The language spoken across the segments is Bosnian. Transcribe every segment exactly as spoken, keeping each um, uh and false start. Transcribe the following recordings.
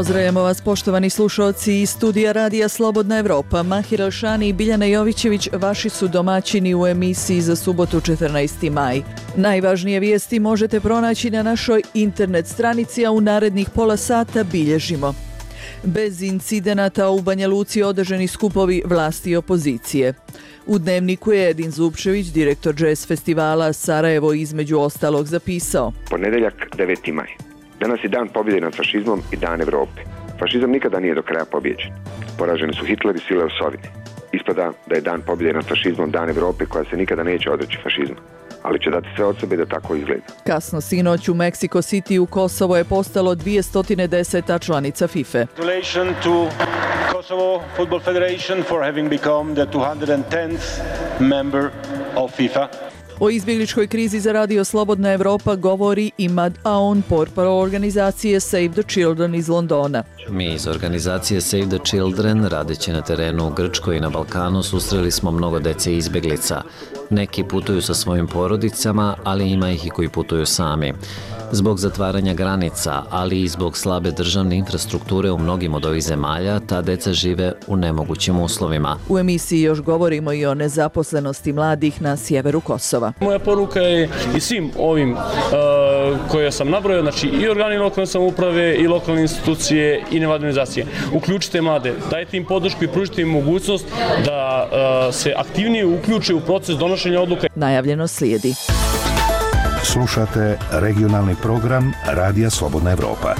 Pozdravljamo vas poštovani slušalci iz studija Radija Slobodna Evropa. Mahir Elšani i Biljana Jovićević vaši su domaćini u emisiji za subotu četrnaesti maj. Najvažnije vijesti možete pronaći na našoj internet stranici, a u narednih pola sata bilježimo. Bez incidenata u Banja Luci održani skupovi vlasti i opozicije. U Dnevniku je Edin Zupčević, direktor jazz festivala Sarajevo, između ostalog zapisao: Ponedeljak, deveti maj. Danas je dan pobjede nad fašizmom i dan Evrope. Fašizam nikada nije do kraja pobjeđen. Poraženi su Hitler i sile osovine. Ispada da je dan pobjede nad fašizmom dan Evrope koja se nikada neće odreći fašizma, ali će dati sve od sebe da tako izgleda. Kasno sinoć u Mexico City u Kosovo je postalo dvjesto deseta članica FIFA. Congratulations to Kosovo Football Federation for having become the two hundred tenth member of FIFA. O izbjegličkoj krizi za Radio Slobodna Evropa govori Imad Aoun, portparol organizacije Save the Children iz Londona. Mi iz organizacije Save the Children, radeći na terenu u Grčkoj i na Balkanu, susreli smo mnogo dece i izbjeglica. Neki putuju sa svojim porodicama, ali ima ih i koji putuju sami. Zbog zatvaranja granica, ali i zbog slabe državne infrastrukture u mnogim od ovih zemalja, ta deca žive u nemogućim uslovima. U emisiji još govorimo i o nezaposlenosti mladih na sjeveru Kosova. Moja poruka je i svim ovim uh, koje sam nabrojao, znači i organi lokalne samouprave, i lokalne institucije, i nevladine organizacije. Uključite mlade, dajte im podršku i pružite im mogućnost da uh, se aktivnije uključe u proces donošenja odluka. Najavljeno slijedi. Slušate regionalni program Radija Slobodna Evropa.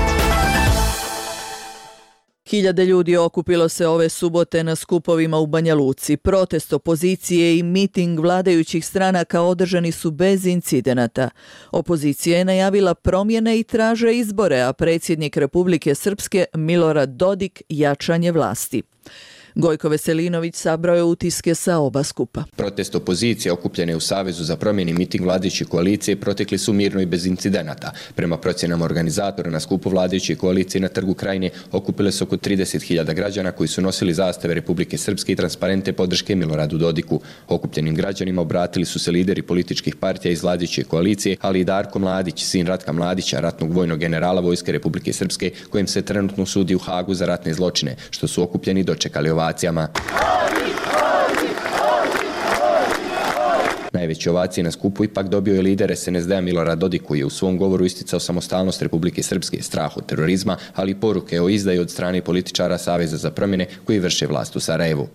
Hiljade ljudi okupilo se ove subote na skupovima u Banja Luci. Protest opozicije i miting vladajućih stranaka održani su bez incidenata. Opozicija je najavila promjene i traže izbore, a predsjednik Republike Srpske Milorad Dodik jačanje vlasti. Gojko Veselinović sabrao je utiske sa oba skupa. Protest opozicije okupljene u Savezu za promjeni miting vladajuće koalicije protekli su mirno i bez incidenata. Prema procjenama organizatora, na skupu vladajuće koalicije na Trgu Krajine okupile se oko trideset hiljada građana koji su nosili zastave Republike Srpske i transparente podrške Miloradu Dodiku. Okupljenim građanima obratili su se lideri političkih partija iz vladajuće koalicije, ali i Darko Mladić, sin Ratka Mladića, ratnog vojnog generala Vojske Republike Srpske, kojim se trenutno sudi u Hagu za ratne zločine, što su okupljeni dočekali ovacijama. Najveće ovacije na skupu ipak dobio je lider es en es de-a Milorad Dodik, koji je u svom govoru isticao samostalnost Republike Srpske, strah od terorizma, ali i poruke o izdaji od strane političara Saveza za promjene koji vrše vlast u Sarajevu.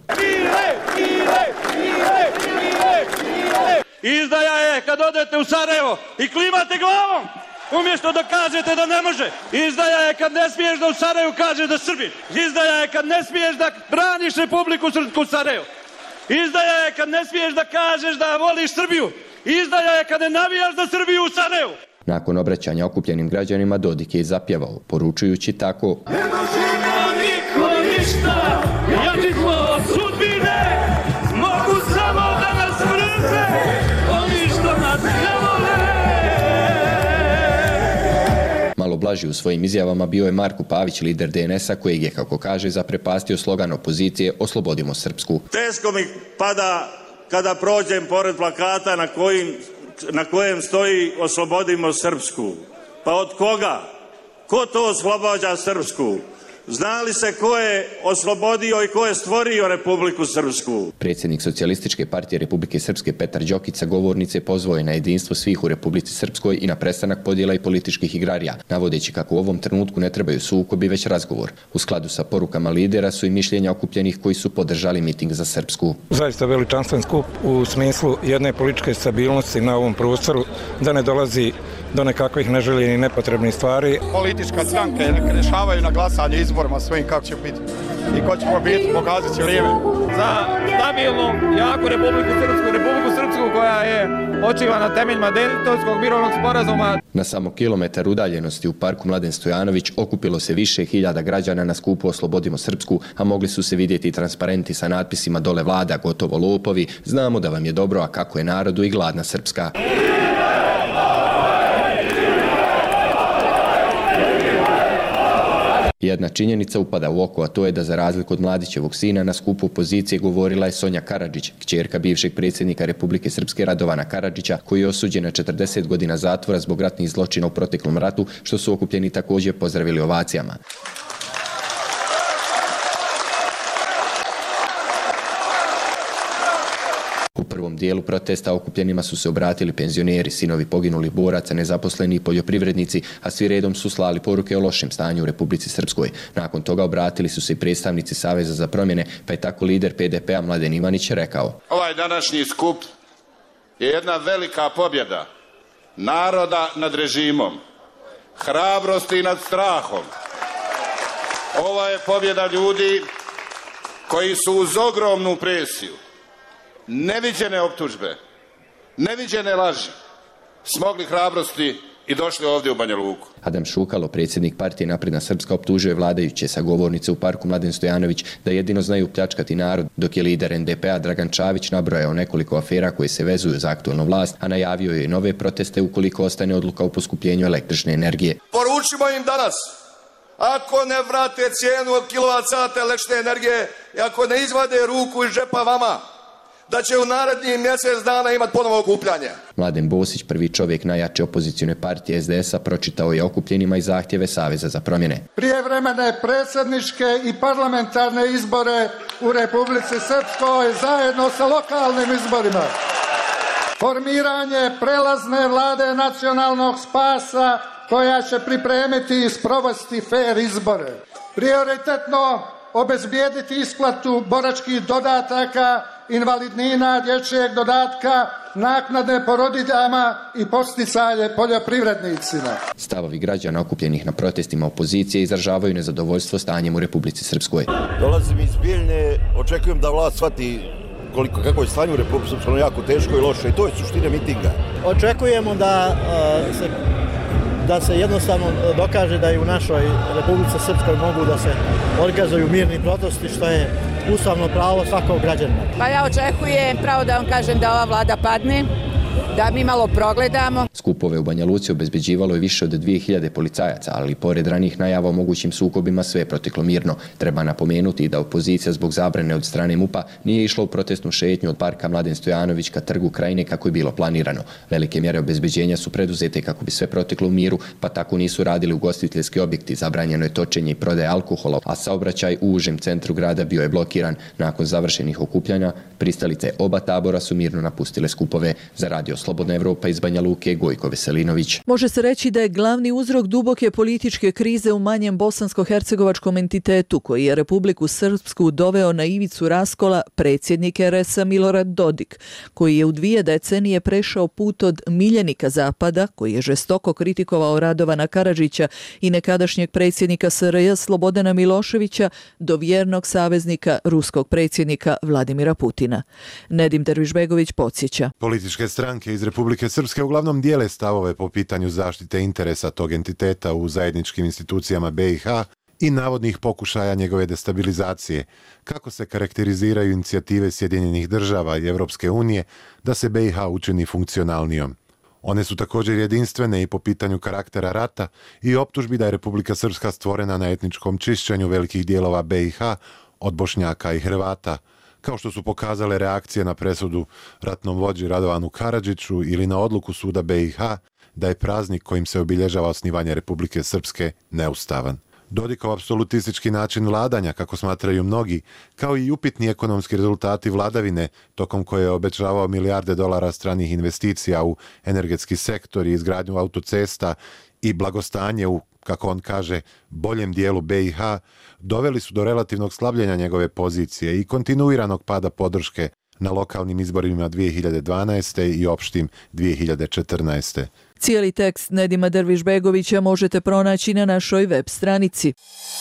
Izdaja je kad odete u Sarajevo i klimate glavom, umjesto da kažete da ne može. Izdaja je kad ne smiješ da u Sarajevu kažeš da Srbin. Izdaja je kad ne smiješ da braniš Republiku Srpsku Sarajevo. Izdaja je kad ne smiješ da kažeš da voliš Srbiju. Izdaja je kad ne navijaš za Srbiju u Sarajevu. Nakon obraćanja okupljenim građanima, Dodik je zapjevao, poručujući tako: Ne može nam niko ništa, jači smo od sudbine, mogu samo da nas mrze, oni što nas ne vole. Malo blaži u svojim izjavama bio je Marko Pavić, lider de en es-a, kojeg je, kako kaže, zaprepastio slogan opozicije Oslobodimo Srpsku. Teško mi pada kada prođem pored plakata na, kojim, na kojem stoji Oslobodimo Srpsku. Pa od koga? Ko to oslobađa Srpsku? Zna li se ko je oslobodio i ko je stvorio Republiku Srpsku? Predsjednik Socijalističke partije Republike Srpske Petar Đokić sa govornice pozvao je na jedinstvo svih u Republici Srpskoj i na prestanak podjela i političkih igrarija, navodeći kako u ovom trenutku ne trebaju sukobi, već razgovor. U skladu sa porukama lidera su i mišljenja okupljenih koji su podržali miting za Srpsku. Zaista veličanstven skup u smislu jedne političke stabilnosti na ovom prostoru, da ne dolazi do nekakvih neželjenih nepotrebnih stvari. Politička stranke rešavaju na glasanje izborima svojim kako će biti i ko će pobiti, pokazat će vrijeme. Za stabilnu, jaku Republiku Srpsku, Republiku Srpsku koja je počiva na temeljima Dejtonskog mirovnog sporazuma. Na samo kilometar udaljenosti u parku Mladen Stojanović okupilo se više hiljada građana na skupu Oslobodimo Srpsku, a mogli su se vidjeti transparenti sa natpisima Dole vlada, gotovo lopovi, znamo da vam je dobro, a kako je narodu i gladna Srpska. jedna činjenica upada u oko, a to je da za razliku od Mladićevog sina na skupu opozicije govorila je Sonja Karadžić, kćerka bivšeg predsjednika Republike Srpske Radovana Karadžića, koji je osuđen na četrdeset godina zatvora zbog ratnih zločina u proteklom ratu, što su okupljeni također pozdravili ovacijama. U prvom dijelu protesta okupljenima su se obratili penzioneri, sinovi poginulih boraca, nezaposleni i poljoprivrednici, a svi redom su slali poruke o lošem stanju u Republici Srpskoj. Nakon toga obratili su se i predstavnici Saveza za promjene, pa je tako lider P D P-a Mladen Ivanić rekao: Ovaj današnji skup je jedna velika pobjeda naroda nad režimom, hrabrosti nad strahom. Ovo je pobjeda ljudi koji su uz ogromnu presiju, neviđene optužbe, neviđene laži, smogli hrabrosti i došli ovdje u Banja Luku. Adam Šukalo, predsjednik partije Napredna Srpska, optužio je vladajuće sa govornice u parku Mladen Stojanović da jedino znaju pljačkati narod, dok je lider N D P-a Dragan Čavić nabrojao nekoliko afera koje se vezuju za aktualnu vlast, a najavio je nove proteste ukoliko ostane odluka o poskupljenju električne energije. Poručimo im danas, ako ne vrate cijenu od kilovat sata električne energije i ako ne izvade ruku iz džepa vama, da će u narednih mjesec dana imati ponovo okupljanje. Mladen Bosić, prvi čovjek najjače opozicione partije S D S-a, pročitao je okupljenima i zahtjeve Saveza za promjene. Prijevremene predsjedničke i parlamentarne izbore u Republici Srpskoj zajedno sa lokalnim izborima. Formiranje prelazne vlade nacionalnog spasa koja će pripremiti i sprovesti fer izbore. Prioritetno obezbijediti isplatu boračkih dodataka, invalidnina, dječjeg dodatka, naknade porodiljama i posticaje poljoprivrednicima. Stavovi građana okupljenih na protestima opozicije izražavaju nezadovoljstvo stanjem u Republici Srpskoj. Dolazim iz Bijeljne, očekujem da vlast shvati koliko, kako je stanje u Republici Srpskoj, jako teško i loše, i to je suština mitinga. Očekujemo da uh, se da se jednostavno dokaže da i u našoj Republici Srpskoj mogu da se organizuju mirni protesti, što je ustavno pravo svakog građanina. Pa ja očekujem, pravo da vam kažem, da ova vlada padne, da mi malo progledamo. Skupove u Banja Luci obezbeđivalo je više od dvije hiljade policajaca, ali pored ranih najava o mogućim sukobima sve je proteklo mirno. Treba napomenuti da opozicija zbog zabrane od strane MUP-a nije išla u protestnu šetnju od parka Mladen Stojanović ka trgu Krajine kako je bilo planirano. Velike mjere obezbeđenja su preduzete kako bi sve proteklo u miru, pa tako nisu radili ugostiteljski objekti, zabranjeno je točenje i prodaje alkohola, a saobraćaj u užem centru grada bio je blokiran. Nakon završenih okupljanja, pristalice oba tabora su mirno napustile skupove. Za Radio Slobodna Evropa iz Banja Luke, Gojko Veselinović. Može se reći da je glavni uzrok duboke političke krize u manjem bosansko-hercegovačkom entitetu koji je Republiku Srpsku doveo na ivicu raskola predsjednik R S-a Milorad Dodik, koji je u dvije decenije prešao put od miljenika Zapada, koji je žestoko kritikovao Radovana Karadžića i nekadašnjeg predsjednika S R J Slobodana Miloševića, do vjernog saveznika ruskog predsjednika Vladimira Putina. Nedim Dervišbegović podsjeća. Političke stranke iz Republike Srpske uglavnom dijele stavove po pitanju zaštite interesa tog entiteta u zajedničkim institucijama B i H i navodnih pokušaja njegove destabilizacije, kako se karakteriziraju inicijative Sjedinjenih država i Evropske unije da se B i H učini funkcionalnijom. One su također jedinstvene i po pitanju karaktera rata i optužbi da je Republika Srpska stvorena na etničkom čišćenju velikih dijelova B i H od Bošnjaka i Hrvata, kao što su pokazale reakcije na presudu ratnom vođi Radovanu Karadžiću ili na odluku suda B i H da je praznik kojim se obilježava osnivanje Republike Srpske neustavan. Dodikov apsolutistički način vladanja, kako smatraju mnogi, kao i upitni ekonomski rezultati vladavine, tokom koje je obećavao milijarde dolara stranih investicija u energetski sektor i izgradnju autocesta i blagostanje u, kako on kaže, boljem dijelu B i H, doveli su do relativnog slabljenja njegove pozicije i kontinuiranog pada podrške na lokalnim izborima dvije hiljade dvanaeste. i opštim dvije hiljade četrnaeste. Cijeli tekst Nedima Dervišbegovića možete pronaći na našoj web stranici.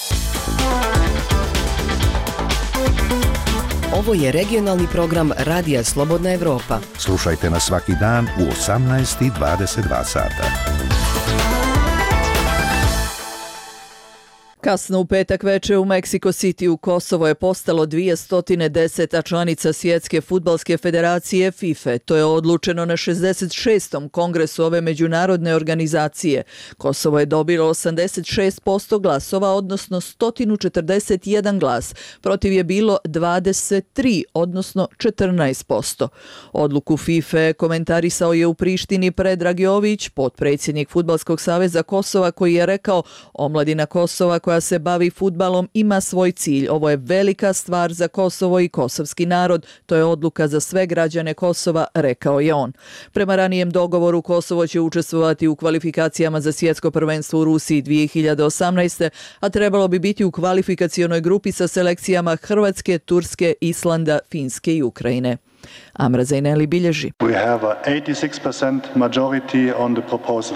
Ovo je regionalni program Radija Slobodna Evropa. Slušajte nas svaki dan u osamnaest i dvadeset dva sata. Kasno u petak veče u Meksiko City u Kosovo je postalo dvjesto deseta članica Svjetske fudbalske federacije FIFA. To je odlučeno na šezdeset šestom kongresu ove međunarodne organizacije. Kosovo je dobilo osamdeset šest posto glasova, odnosno sto četrdeset jedan glas. Protiv je bilo dvadeset tri, odnosno četrnaest posto. Odluku FIFA komentarisao je u Prištini Predrag Jović, potpredsjednik Fudbalskog saveza Kosova, koji je rekao: omladina Kosova koja se bavi fudbalom ima svoj cilj. Ovo je velika stvar za Kosovo i kosovski narod. To je odluka za sve građane Kosova, rekao je on. Prema ranijem dogovoru Kosovo će učestvovati u kvalifikacijama za svjetsko prvenstvo u Rusiji dvije hiljade osamnaeste. a trebalo bi biti u kvalifikacionoj grupi sa selekcijama Hrvatske, Turske, Islanda, Finske i Ukrajine. Amra Zaineli bilježi. We have a eighty-six percent majority on the proposal.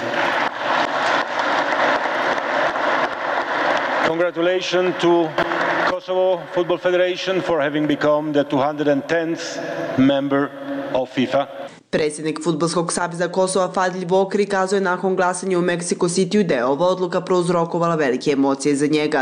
Congratulations to Kosovo Football Federation for having become the two hundred tenth member of FIFA. Predsjednik Fudbalskog saveza Kosova Fadil Vokri kazao je nakon glasanja u Mexico City da je ova odluka prouzrokovala velike emocije za njega.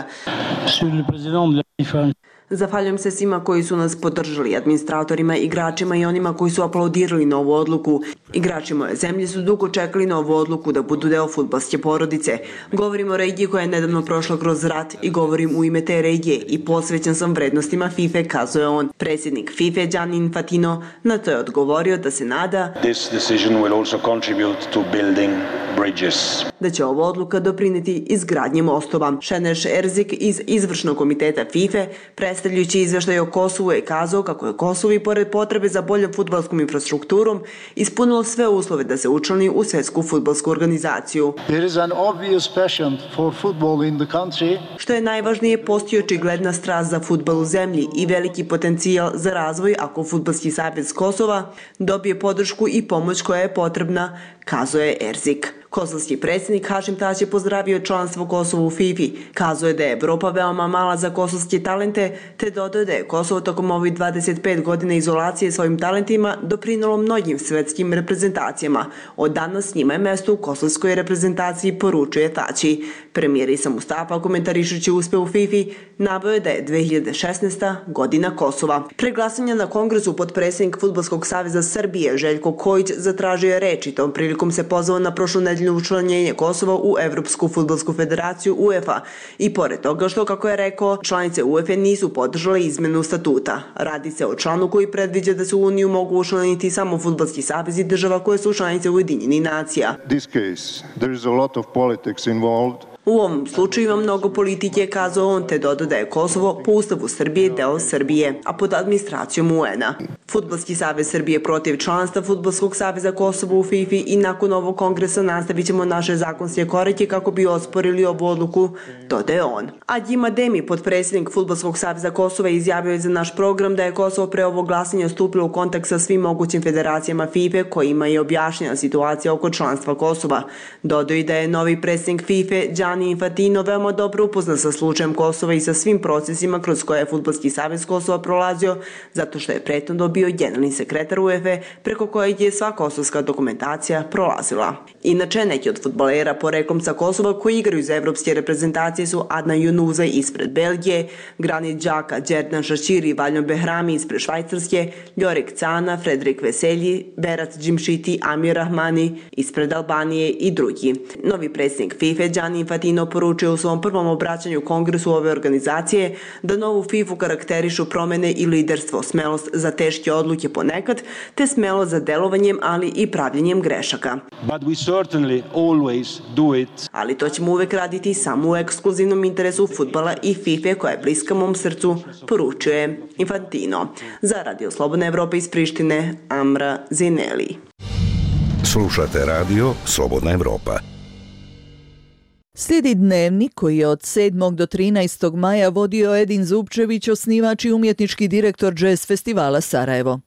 Zahvaljujem se svima koji su nas podržali, administratorima, igračima i onima koji su aplaudirali na ovu odluku. Igrači moje zemlje su dugo čekali na ovu odluku da budu deo fudbalske porodice. Govorim o regiji koja je nedavno prošla kroz rat i govorim u ime te regije i posvećen sam vrednostima FIFA, kazao je on. Predsjednik FIFA Gianni Infantino na to je odgovorio da se nada This decision will also contribute to building bridges. Da će ova odluka doprineti izgradnji mostova. Šeneš Erzik iz izvršnog komiteta FIFA, predstavljajući izveštaj o Kosovu, je kazao kako je Kosovo i pored potrebe za boljom fudbalskom infrastrukturom ispunilo sve uslove da se učlani u svjetsku fudbalsku organizaciju. There is an obvious passion for football in the country. Što je najvažnije, postoji očigledna strast za fudbal u zemlji i veliki potencijal za razvoj ako Fudbalski savez Kosova dobije podršku i pomoć koja je potrebna, kazao je Erzik. Kosovski predsjednik Hašim Tači je pozdravio članstvo Kosova u FIFA. Kazao je da je Evropa veoma mala za kosovske talente, te dodao da je Kosovo tokom ovih dvadeset pet godina izolacije svojim talentima doprinalo mnogim svjetskim reprezentacijama. Od danas njima je mjesto u kosovskoj reprezentaciji, poručuje Tači. Premijer Isa Mustafa, komentarišući uspjeh u FIFA, naveo je da je dve hiljade šesnaesta. godina Kosova. Pre glasanja na kongresu potpredsjednik Fudbalskog saveza Srbije Željko Kojić zatražio je reč i tom prilikom se pozvao na prošlu nedelju učlanjenje Kosova u Evropsku fudbalsku federaciju UEFA i pored toga što, kako je rekao, članice UEFA nisu podržale izmenu statuta. Radi se o članu koji predviđa da se u Uniju mogu učlaniti samo fudbalski savezi država koje su članice Ujedinjenih nacija. This case, there is a lot of politics involved. U ovom slučaju ima mnogo politike, kazao on, te dodao da je Kosovo po ustavu Srbije deo Srbije, a pod administracijom U N-a. Fudbalski savez Srbije protiv članstva Fudbalskog saveza Kosova u FIFA i nakon ovog kongresa nastavit ćemo naše zakonske korake kako bi osporili ovu odluku, dodaje on. Adjima Demi, potpredsjednik Fudbalskog saveza Kosova, izjavio je za naš program da je Kosovo pre ovog glasanja stupilo u kontakt sa svim mogućim federacijama FIFA kojima je objašnjena situacija oko članstva Kosova. Dodao i da je novi predsjednik FIFA Gianni Infantino veoma dobro upoznan sa slučajem Kosova i sa svim procesima kroz koje je Fudbalski savez Kosova prolazio, zato što je prethodno bio generalni sekretar UEFA preko kojeg je sva kosovska dokumentacija prolazila. Inače, neki od fudbalera poreklom sa Kosova koji igraju za evropske reprezentacije su Adna Junuza ispred Belgije, Granit Xhaka, Džerdan Šaširi i Valjon Behrami ispred Švajcarske, Ljorek Cana, Fredrik Veselji, Berat Džimšiti, Amir Rahmani ispred Albanije i drugi. Novi predsjednik FIFA Gianni Infantino poručio u svom prvom obraćanju kongresu ove organizacije da novu FIFA karakterišu promjene i liderstvo, smelost za teške odluke ponekad, te smelost za delovanjem, ali i pravljenjem grešaka. But we certainly always do it. Ali to ćemo uvek raditi samo u ekskluzivnom interesu fudbala i FIFA koja je bliska mom srcu, poručuje Infantino. Za Radio Slobodna Evropa iz Prištine, Amra Zineli. Slušate Radio Slobodna Evropa. Slijedi dnevnik koji je od sedmog do trinaestog maja vodio Edin Zupčević, osnivač i umjetnički direktor Jazz festivala Sarajevo.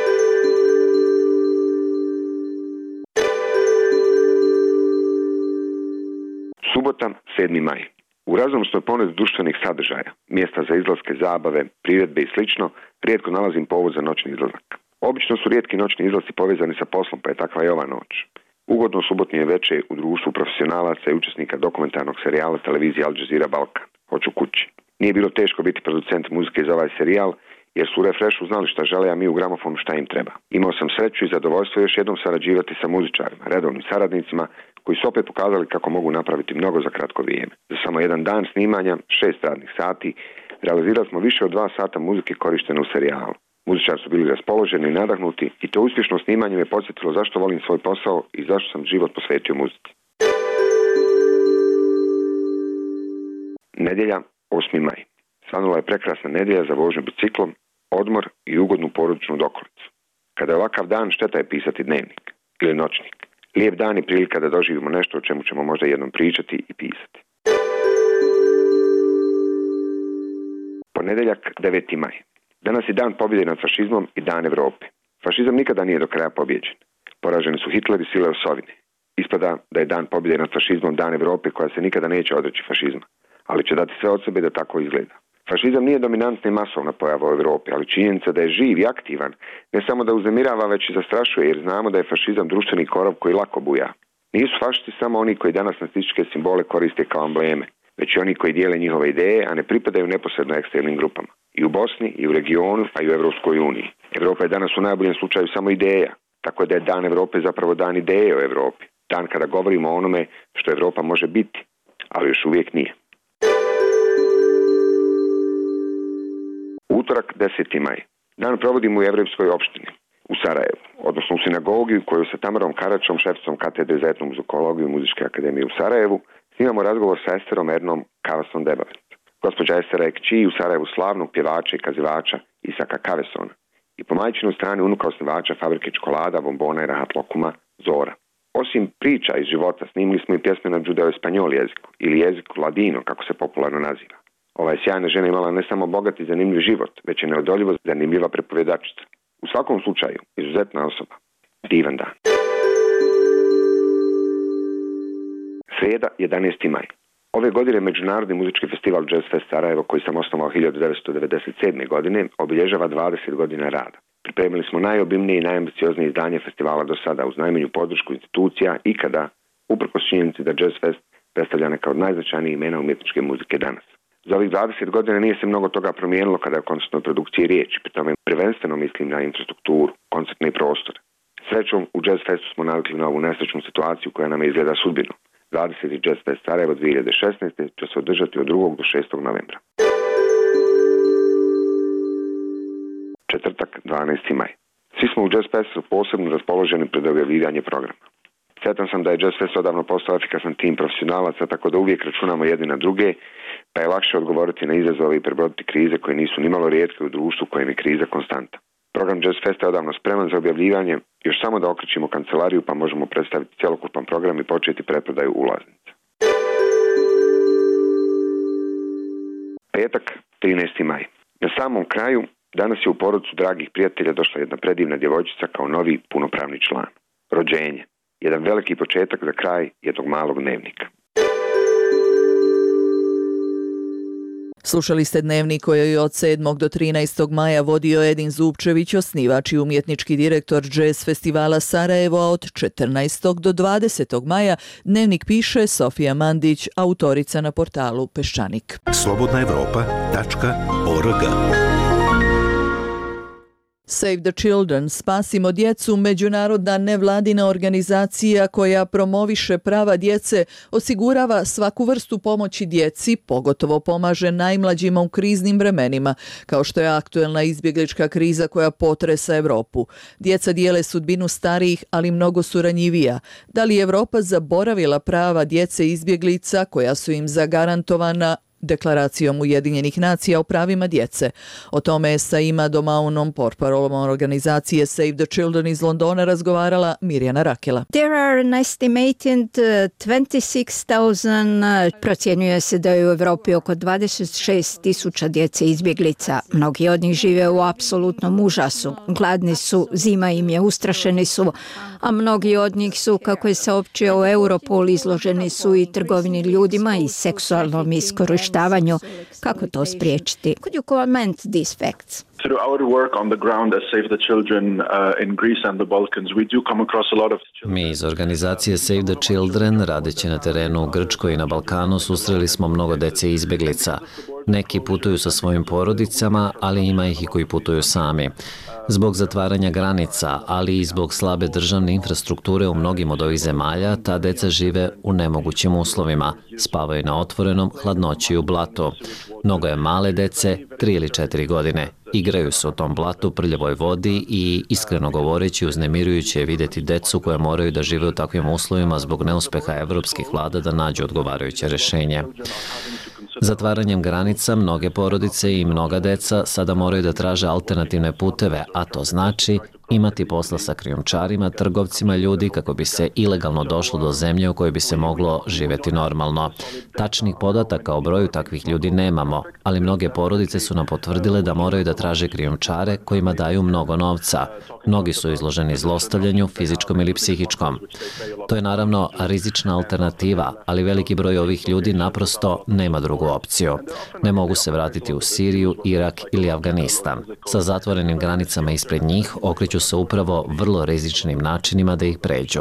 Subota, sedmi maj. U raznovrsnoj ponudi društvenih sadržaja, mjesta za izlaske, zabave, priredbe i slično, rijetko nalazim povod za noćni izlazak. Obično su rijetki noćni izlazi povezani sa poslom, pa je takva i ova noć. Ugodno subotnije veče u društvu profesionalaca i učesnika dokumentarnog serijala televizije Al Jazeera Balkan, Hoću kući. Nije bilo teško biti producent muzike za ovaj serijal, jer su u Refreshu znali šta žele, a mi u Gramofonu šta im treba. Imao sam sreću i zadovoljstvo još jednom sarađivati sa muzičarima, redovnim saradnicima, koji su opet pokazali kako mogu napraviti mnogo za kratko vrijeme. Za samo jedan dan snimanja, šest radnih sati, realizirali smo više od dva sata muzike korištene u serijalu. Muzičari su bili raspoloženi i nadahnuti i to uspješno snimanje me podsjetilo zašto volim svoj posao i zašto sam život posvetio muzici. Nedjelja, osmi maj. Svanula je prekrasna nedjelja za vožnju biciklom, odmor i ugodnu porodičnu dokolicu. Kada je ovakav dan, šteta je pisati dnevnik ili noćnik. Lijep dan i prilika da doživimo nešto o čemu ćemo možda jednom pričati i pisati. Ponedjeljak, deveti maj. Danas je dan pobjede nad fašizmom i dan Evrope. Fašizam nikada nije do kraja pobjeđen. Poraženi su Hitler i sile osovine. Ispada da je dan pobjede nad fašizmom dan Evrope koja se nikada neće odreći fašizma, ali će dati sve od sebe da tako izgleda. Fašizam nije dominantna i masovna pojava u Evropi, ali činjenica da je živ i aktivan ne samo da uzemirava, već i zastrašuje, jer znamo da je fašizam društveni korov koji lako buja. Nisu fašisti samo oni koji danas nacističke simbole koriste kao embleme, već i oni koji dijele njihove ideje, a ne pripadaju neposredno ekstremnim grupama. I u Bosni, i u regionu, a i u Evropskoj uniji. Evropa je danas u najboljem slučaju samo ideja, tako da je Dan Evrope zapravo dan ideje o Evropi. Dan kada govorimo o onome što Evropa može biti, ali još uvijek nije. Utorak, deseti maj. Dan provodimo u Jevrejskoj opštini u Sarajevu, odnosno u sinagogi koju sa Tamarom Karačom, šeficom katedre za etnu muzikologiju Muzičke akademije u Sarajevu, snimamo razgovor sa Esterom Ernom Kavasom Debavec. Gospođa Estera je kći u Sarajevu slavnog pjevača i kazivača Isaka Kavesona i po majčinoj strani unuka osnivača fabrike čokolada, bombona i rahat lokuma Zora. Osim priča iz života, snimili smo i pjesme na judeo-espanjol jeziku ili jeziku ladino, kako se popularno naziva. Ova je sjajna žena imala ne samo bogat i zanimljiv život, već je neodoljivo zanimljiva prepovjedačica. U svakom slučaju, izuzetna osoba. Divan dan. Srijeda, jedanaesti maj. Ove godine Međunarodni muzički festival Jazz Fest Sarajevo, koji sam osnovao hiljadu devetsto devedeset sedme. godine, obilježava dvadeset godina rada. Pripremili smo najobimnije i najambicioznije izdanje festivala do sada uz najmanju podršku institucija ikada, uprkos činjenici da Jazz Fest predstavlja neka od najznačajnijih imena umjetničke muzike danas. Za ovih dvadeset godina nije se mnogo toga promijenilo kada je o koncertnoj produkciji riječ, pri tome prvenstveno mislim na infrastrukturu, koncertni prostor. Srećom, u Jazz Festu smo navikli na ovu nesrećnu situaciju koja nam izgleda sudbinu. dvadeseti Jazz Fest Sarajevo dvije hiljade šesnaeste. će se održati od drugog do šestog novembra. Četvrtak, dvanaesti maj. Svi smo u Jazz Festu posebno raspoloženi pred objavljivanje programa. Sretan sam da je Jazz Fest odavno postao efikasan tim profesionalaca, tako da uvijek računamo jedni na druge, pa je lakše odgovoriti na izazove i prebroditi krize koje nisu nimalo rijetke u društvu kojem je kriza konstanta. Program Jazz Festa je odavno spreman za objavljivanje, još samo da okrećimo kancelariju pa možemo predstaviti cjelokupan program i početi preprodaju ulaznica. Petak, trinaesti maj. Na samom kraju, danas je u porodicu dragih prijatelja došla jedna predivna djevojčica kao novi punopravni član. Rođenje. Jedan veliki početak za kraj jednog malog dnevnika. Slušali ste dnevnik koji je od sedmog do trinaestog maja vodio Edin Zupčević, osnivač i umjetnički direktor Jazz festivala Sarajevo, a od četrnaestog do dvadesetog maja dnevnik piše Sofija Mandić, autorica na portalu Peščanik. slobodna evropa tačka org. Save the Children, Spasimo djecu, međunarodna nevladina organizacija koja promoviše prava djece, osigurava svaku vrstu pomoći djeci, pogotovo pomaže najmlađima u kriznim vremenima, kao što je aktuelna izbjeglička kriza koja potresa Europu. Djeca dijele sudbinu starijih, ali mnogo su ranjivija. Da li je Europa zaboravila prava djece izbjeglica koja su im zagarantovana Deklaracijom Ujedinjenih nacija o pravima djece? O tome je sa Ima Domaunom, portparolom organizacije Save the Children iz Londona, razgovarala Mirjana Rakela. There are an estimated twenty-six thousand, procjenjuje se da je u Europi oko dvadeset šest tisuća djece izbjeglica. Mnogi od njih žive u apsolutnom užasu. Gladni su, zima im je, ustrašeni su, a mnogi od njih su, kako je saopćio Europol, izloženi su i trgovini ljudima i seksualnom iskorištavanju. uništavanju. Kako to spriječiti? Could you comment these facts? Through our work on the ground as Save the Children uh, in Greece and the Balkans, we do come across a lot of children. Mi iz organizacije Save the Children, radeći na terenu u Grčkoj i na Balkanu, susreli smo mnogo dece izbjeglica. Neki putuju sa svojim porodicama, ali ima ih i koji putuju sami. Zbog zatvaranja granica, ali i zbog slabe državne infrastrukture u mnogim od ovih zemalja, ta deca žive u nemogućim uslovima. Spavaju na otvorenom, hladnoći u blatu. Mnogo je male dece, tri ili četiri godine. Igraju se u tom blatu, prljavoj vodi i, iskreno govoreći, uznemirujuće je vidjeti decu koje moraju da žive u takvim uslovima zbog neuspeha evropskih vlada da nađu odgovarajuće rješenje. Zatvaranjem granica mnoge porodice i mnoga deca sada moraju da traže alternativne puteve, a to znači imati posla sa krijumčarima, trgovcima ljudi kako bi se ilegalno došlo do zemlje u kojoj bi se moglo živjeti normalno. Tačnih podataka o broju takvih ljudi nemamo, ali mnoge porodice su nam potvrdile da moraju da traže krijumčare kojima daju mnogo novca. Mnogi su izloženi zlostavljanju, fizičkom ili psihičkom. To je naravno rizična alternativa, ali veliki broj ovih ljudi naprosto nema drugu opciju. Ne mogu se vratiti u Siriju, Irak ili Afganistan. Sa zatvorenim granicama ispred njih okreću se upravo vrlo rizičnim načinima da ih pređu.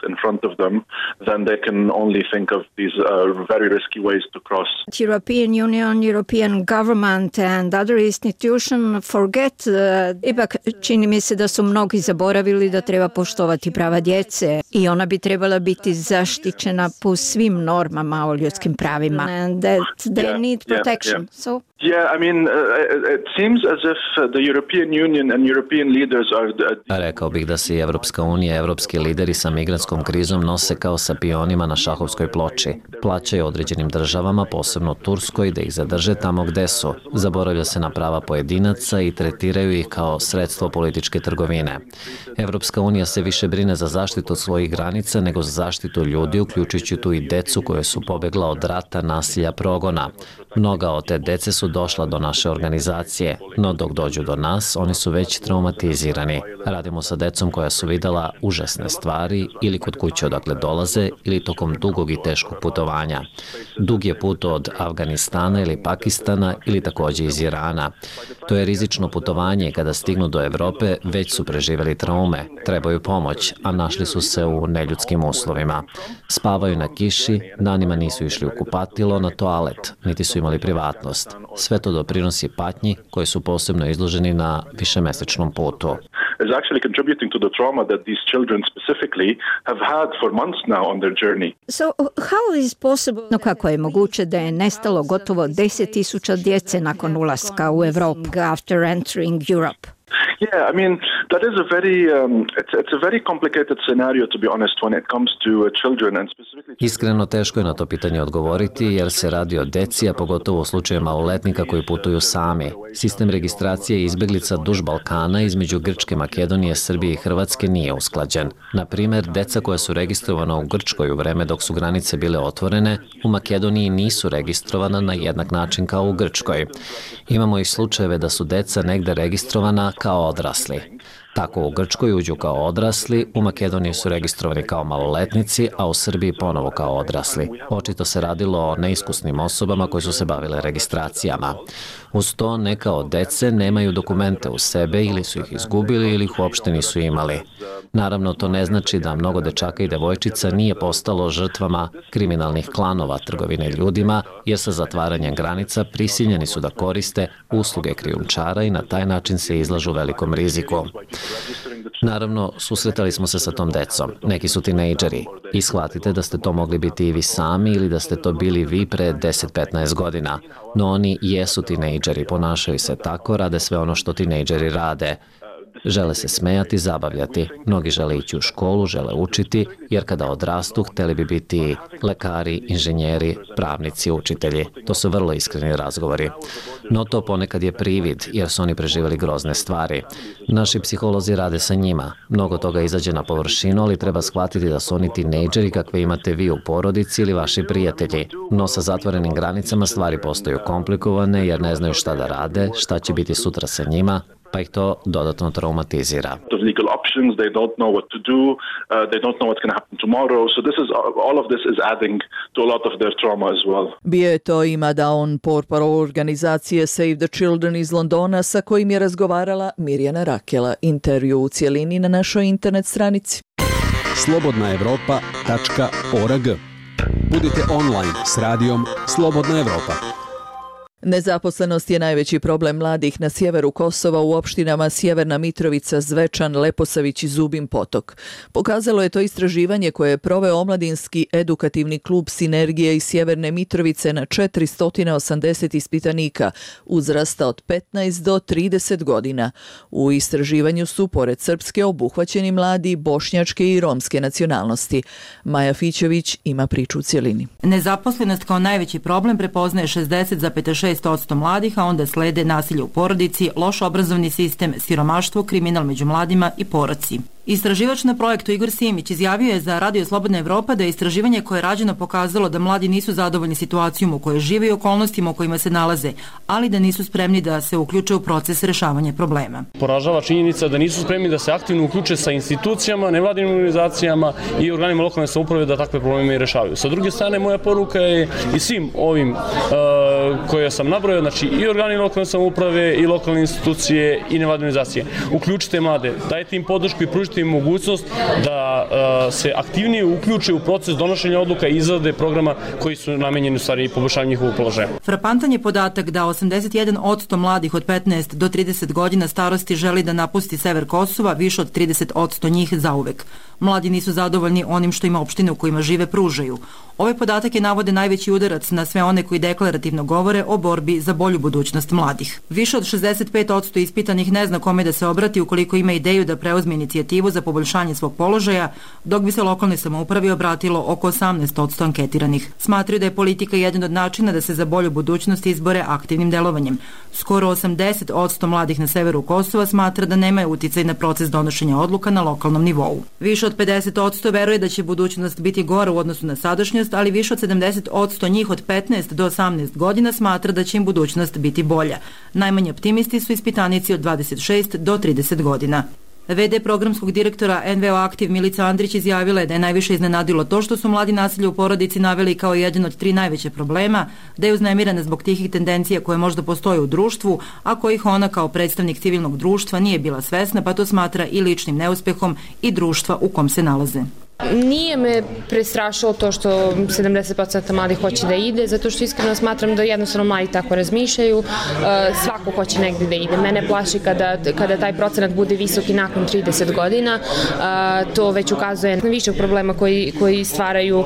European Union, European government and other institutions forget, uh, ipak čini mi se da su mnogi zaboravili da treba poštovati prava djece i ona bi trebala biti zaštićena po svim normama o ljudskim pravima. And that they Yeah, need yeah, protection. yeah. So Yeah, I mean, uh, it seems as if uh, the European Union and European leaders are... The... Rekao bih da se i Evropska unija i evropski lideri sa migrantskom krizom nose kao sa pionima na šahovskoj ploči. Plaćaju određenim državama, posebno Turskoj, da ih zadrže tamo gde su. Zaboravlja se na prava pojedinaca i tretiraju ih kao sredstvo političke trgovine. Evropska unija se više brine za zaštitu svojih granica nego za zaštitu ljudi, uključujući tu i decu koje su pobegla od rata, nasilja, progona. Mnoga od te dece su došla do naše organizacije, no dok dođu do nas, oni su već traumatizirani. Radimo sa decom koja su videla užasne stvari ili kod kuće odakle dolaze ili tokom dugog i teškog putovanja. Dug je put od Afganistana ili Pakistana ili također iz Irana. To je rizično putovanje i kada stignu do Evrope već su preživjeli traume, trebaju pomoć, a našli su se u neljudskim uslovima. Spavaju na kiši, danima nisu išli u kupatilo, na toalet, niti su imali privatnost. Sve to doprinosi patnji koji su posebno izloženi na višemesečnom putu. is actually contributing to the trauma that these children specifically have had for months now on their journey. So how is possible? No kako je moguće da je nestalo gotovo deset tisuća djece nakon ulaska u Europu after entering Europe? Yeah, I mean, that is a very, um, it's, it's a very complicated scenario, to be honest, when it comes to uh, children and specifically... Iskreno teško je na to pitanje odgovoriti jer se radi o deci, a pogotovo u slučaju maloletnika koji putuju sami. Sistem registracije izbjeglica duž Balkana između Grčke, Makedonije, Srbije i Hrvatske nije usklađen. Na primjer, deca koja su registrovana u Grčkoj u vreme dok su granice bile otvorene, u Makedoniji nisu registrovana na jednak način kao u Grčkoj. Imamo i slučajeve da su deca negde registrovana kao odrasli. Tako u Grčkoj uđu kao odrasli, u Makedoniji su registrovani kao maloletnici, a u Srbiji ponovo kao odrasli. Očito se radilo o neiskusnim osobama koji su se bavile registracijama. Uz to neka od dece nemaju dokumente u sebe ili su ih izgubili ili ih uopšte nisu imali. Naravno, to ne znači da mnogo dečaka i devojčica nije postalo žrtvama kriminalnih klanova trgovine ljudima, jer sa zatvaranjem granica prisiljeni su da koriste usluge krijumčara i na taj način se izlažu velikom riziku. Naravno, susretali smo se sa tom decom. Neki su tinejdžeri. I shvatite da ste to mogli biti i vi sami ili da ste to bili vi pre deset do petnaest godina. No oni jesu tinejdžeri, ponašaju se tako, rade sve ono što tinejdžeri rade. Žele se smejati, zabavljati. Mnogi žele ići u školu, žele učiti, jer kada odrastu, hteli bi biti lekari, inženjeri, pravnici, učitelji. To su vrlo iskreni razgovori. No to ponekad je privid, jer su oni preživjeli grozne stvari. Naši psiholozi rade sa njima. Mnogo toga izađe na površinu, ali treba shvatiti da su oni tinejdžeri kakve imate vi u porodici ili vaši prijatelji. No sa zatvorenim granicama stvari postaju komplikovane, jer ne znaju šta da rade, šta će biti sutra sa njima, pa ih to dodatno traumatizira. Legal options, they don't know what to do, uh, they don't know what's going to happen tomorrow, so this is all of this is adding to a lot of their trauma as well. Bio je to Ima Daun, portparol organizacije Save the Children iz Londona, sa kojim je razgovarala Mirjana Rakela. Intervju u cijelini na našoj internet stranici. slobodna evropa tačka org. Budite online s radijom Slobodna Evropa. Nezaposlenost je najveći problem mladih na sjeveru Kosova u opštinama Sjeverna Mitrovica, Zvečan, Leposavić i Zubin Potok. Pokazalo je to istraživanje koje je proveo omladinski edukativni klub Sinergija iz Sjeverne Mitrovice na četiristo osamdeset ispitanika uzrasta od petnaest do trideset godina. U istraživanju su pored srpske obuhvaćeni mladi bošnjačke i romske nacionalnosti. Maja Fićević ima priču u cjelini. Nezaposlenost kao najveći problem prepoznaje šezdeset zarez šest posto mladih, a onda slede nasilje u porodici, loš obrazovni sistem, siromaštvo, kriminal među mladima i poroci. Istraživač na projektu Igor Simić izjavio je za Radio Slobodna Evropa da je istraživanje koje je rađeno pokazalo da mladi nisu zadovoljni situacijom u kojoj žive i okolnostima u kojima se nalaze, ali da nisu spremni da se uključe u proces rešavanja problema. Poražava činjenica da nisu spremni da se aktivno uključe sa institucijama, nevladinim organizacijama i organima lokalne samouprave da takve probleme i rešavaju. Sa druge strane, moja poruka je i svim ovim uh, koje sam nabrojao, znači i organi lokalne samouprave i lokalne institucije i nevladine organizacije. Uključite mlade, dajte im podršku i pružite im mogućnost da uh, se aktivnije uključe u proces donošenja odluka i izrade programa koji su namenjeni u stvari poboljšanju njihovog položaja. Frapantan je podatak da osamdeset jedan posto mladih od petnaest do trideset godina starosti želi da napusti sever Kosova, više od trideset posto njih zauvek. Mladi nisu zadovoljni onim što ima opštine u kojima žive pružaju. Ove podatke navode najveći udarac na sve one koji deklarativno govore o borbi za bolju budućnost mladih. Više od šezdeset pet posto ispitanih ne zna kome da se obrati ukoliko ima ideju da preuzme inicijativu za poboljšanje svog položaja, dok bi se lokalnoj samoupravi obratilo oko osamnaest posto anketiranih. Smatraju da je politika jedan od načina da se za bolju budućnost izbore aktivnim delovanjem. Skoro osamdeset posto mladih na severu Kosova smatra da nemaju uticaj na proces donošenja odluka na lokalnom nivou. Više od pedeset posto veruje da će budućnost biti gora u odnosu na sadašnjost, ali više od sedamdeset posto njih od petnaest do osamnaest godina smatra da će im budućnost biti bolja. Najmanje optimisti su ispitanici od dvadeset šest do trideset godina. ve de programskog direktora en ve o Aktiv Milica Andrić izjavila je da je najviše iznenadilo to što su mladi nasilje u porodici naveli kao jedan od tri najveće problema, da je uznemirana zbog tihih tendencija koje možda postoje u društvu, a kojih ona kao predstavnik civilnog društva nije bila svesna, pa to smatra i ličnim neuspehom i društva u kom se nalaze. Nije me prestrašilo to što sedamdeset posto mladih hoće da ide, zato što iskreno smatram da jednostavno mladi tako razmišljaju, svako hoće negde da ide. Mene plaši kada, kada taj procenat bude visok i nakon trideset godina, to već ukazuje na više problema koji, koji stvaraju,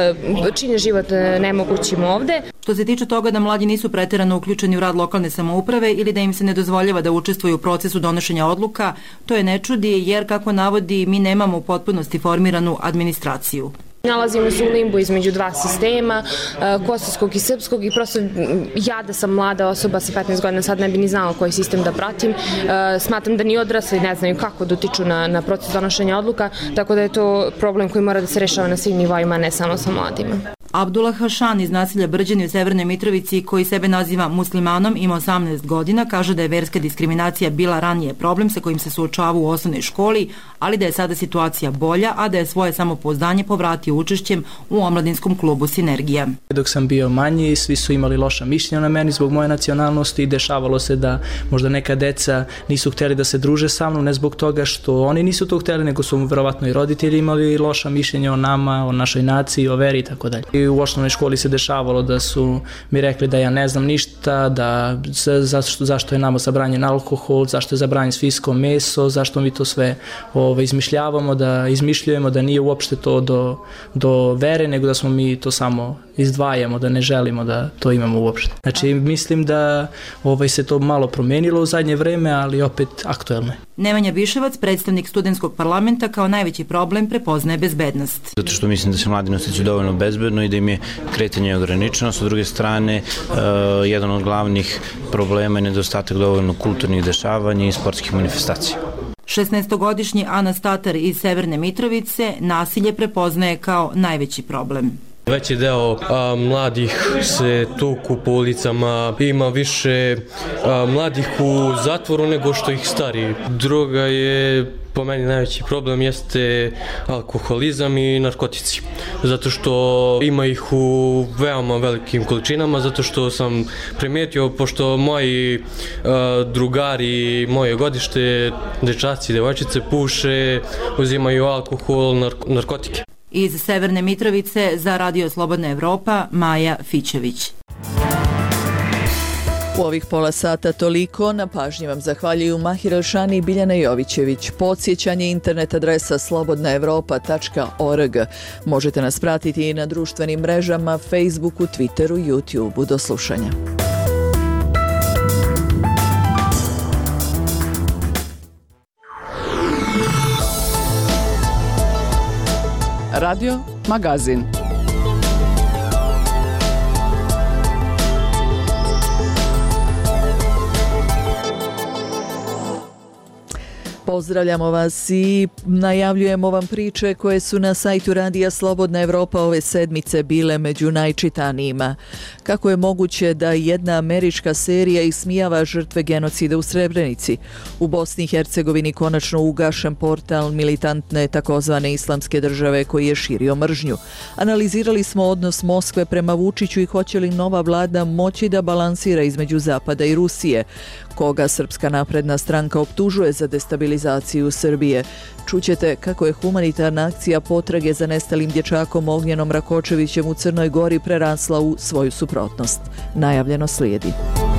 čine život nemogućim ovde. Što se tiče toga da mladi nisu preterano uključeni u rad lokalne samouprave ili da im se ne dozvoljava da učestvuju u procesu donošenja odluka, to je ne čudi jer, kako navodi, mi nemamo u potpunosti formiranu administraciju. Nalazimo se u limbu između dva sistema, kosovskog i srpskog, i prosto ja da sam mlada osoba sa petnaest godina sad ne bi ni znala koji sistem da pratim. Smatram da ni odrasli ne znaju kako da utiču na, na proces donošenja odluka, tako da je to problem koji mora da se rešava na svim nivoima, ne samo sa mladima. Abdullah Hašan iz naselja Brđani u Severnoj Mitrovici, koji sebe naziva muslimanom, ima osamnaest godina, kaže da je verska diskriminacija bila ranije problem sa kojim se suočavao u osnovnoj školi, ali da je sada situacija bolja, a da je svoje samopouzdanje povratio učešćem u omladinskom klubu Sinergija. Dok sam bio manji, svi su imali loša mišljenja na meni zbog moje nacionalnosti i dešavalo se da možda neka deca nisu htjeli da se druže sa mnom, ne zbog toga što oni nisu to htjeli, nego su verovatno i roditelji imali loša mišljenja o nama, o našoj naciji, o veri i tako dalje. I u osnovnoj školi se dešavalo da su mi rekli da ja ne znam ništa, da zašto, zašto je nama zabranjen alkohol, zašto je zabranjen svinjsko meso, zašto mi to sve ove, izmišljavamo, da izmišljujemo, da nije uopšte to do, do vere, nego da smo mi to samo izdvajamo, da ne želimo da to imamo uopšte. Znači mislim da ovaj, se to malo promenilo u zadnje vreme, ali opet aktuelno je. Nemanja Biševac, predstavnik studentskog parlamenta, kao najveći problem prepoznaje bezbednost. Zato što mislim da se mladi osjećaju dovoljno bezbedno i da im je kretanje ograničeno. Sa druge strane, uh, jedan od glavnih problema je nedostatak dovoljno kulturnih dešavanja i sportskih manifestacija. šesnaestogodišnji Anas Tatar iz Severne Mitrovice nasilje prepoznaje kao najveći problem. Veći deo a, mladih se tuku po ulicama, ima više a, mladih u zatvoru nego što ih stari. Droga je, po meni najveći problem jeste alkoholizam i narkotici. Zato što ima ih u veoma velikim količinama, zato što sam primijetio, pošto moji uh, drugari, moje godište, dečaci i devojčice puše, uzimaju alkohol, narko- narkotike. Iz Severne Mitrovice za Radio Slobodna Evropa, Maja Fićević. U ovih pola sata toliko, na pažnji vam zahvaljuju Mahir Elšani i Biljana Jovićević. Podsjećanje internet adresa slobodna evropa tačka org. Možete nas pratiti i na društvenim mrežama, Facebooku, Twitteru, YouTubeu. Do slušanja. Radio Magazin. Pozdravljamo vas i najavljujemo vam priče koje su na sajtu Radija Slobodna Evropa ove sedmice bile među najčitanijima. Kako je moguće da jedna američka serija ismijava žrtve genocida u Srebrenici? U Bosni i Hercegovini konačno ugašen portal militantne takozvane islamske države koji je širio mržnju. Analizirali smo odnos Moskve prema Vučiću i hoće li nova vlada moći da balansira između Zapada i Rusije. Koga Srpska napredna stranka optužuje za destabilizaciju Srbije. Čućete kako je humanitarna akcija potrage za nestalim dječakom Ognjenom Rakočevićem u Crnoj Gori prerasla u svoju suprotnost. Najavljeno slijedi.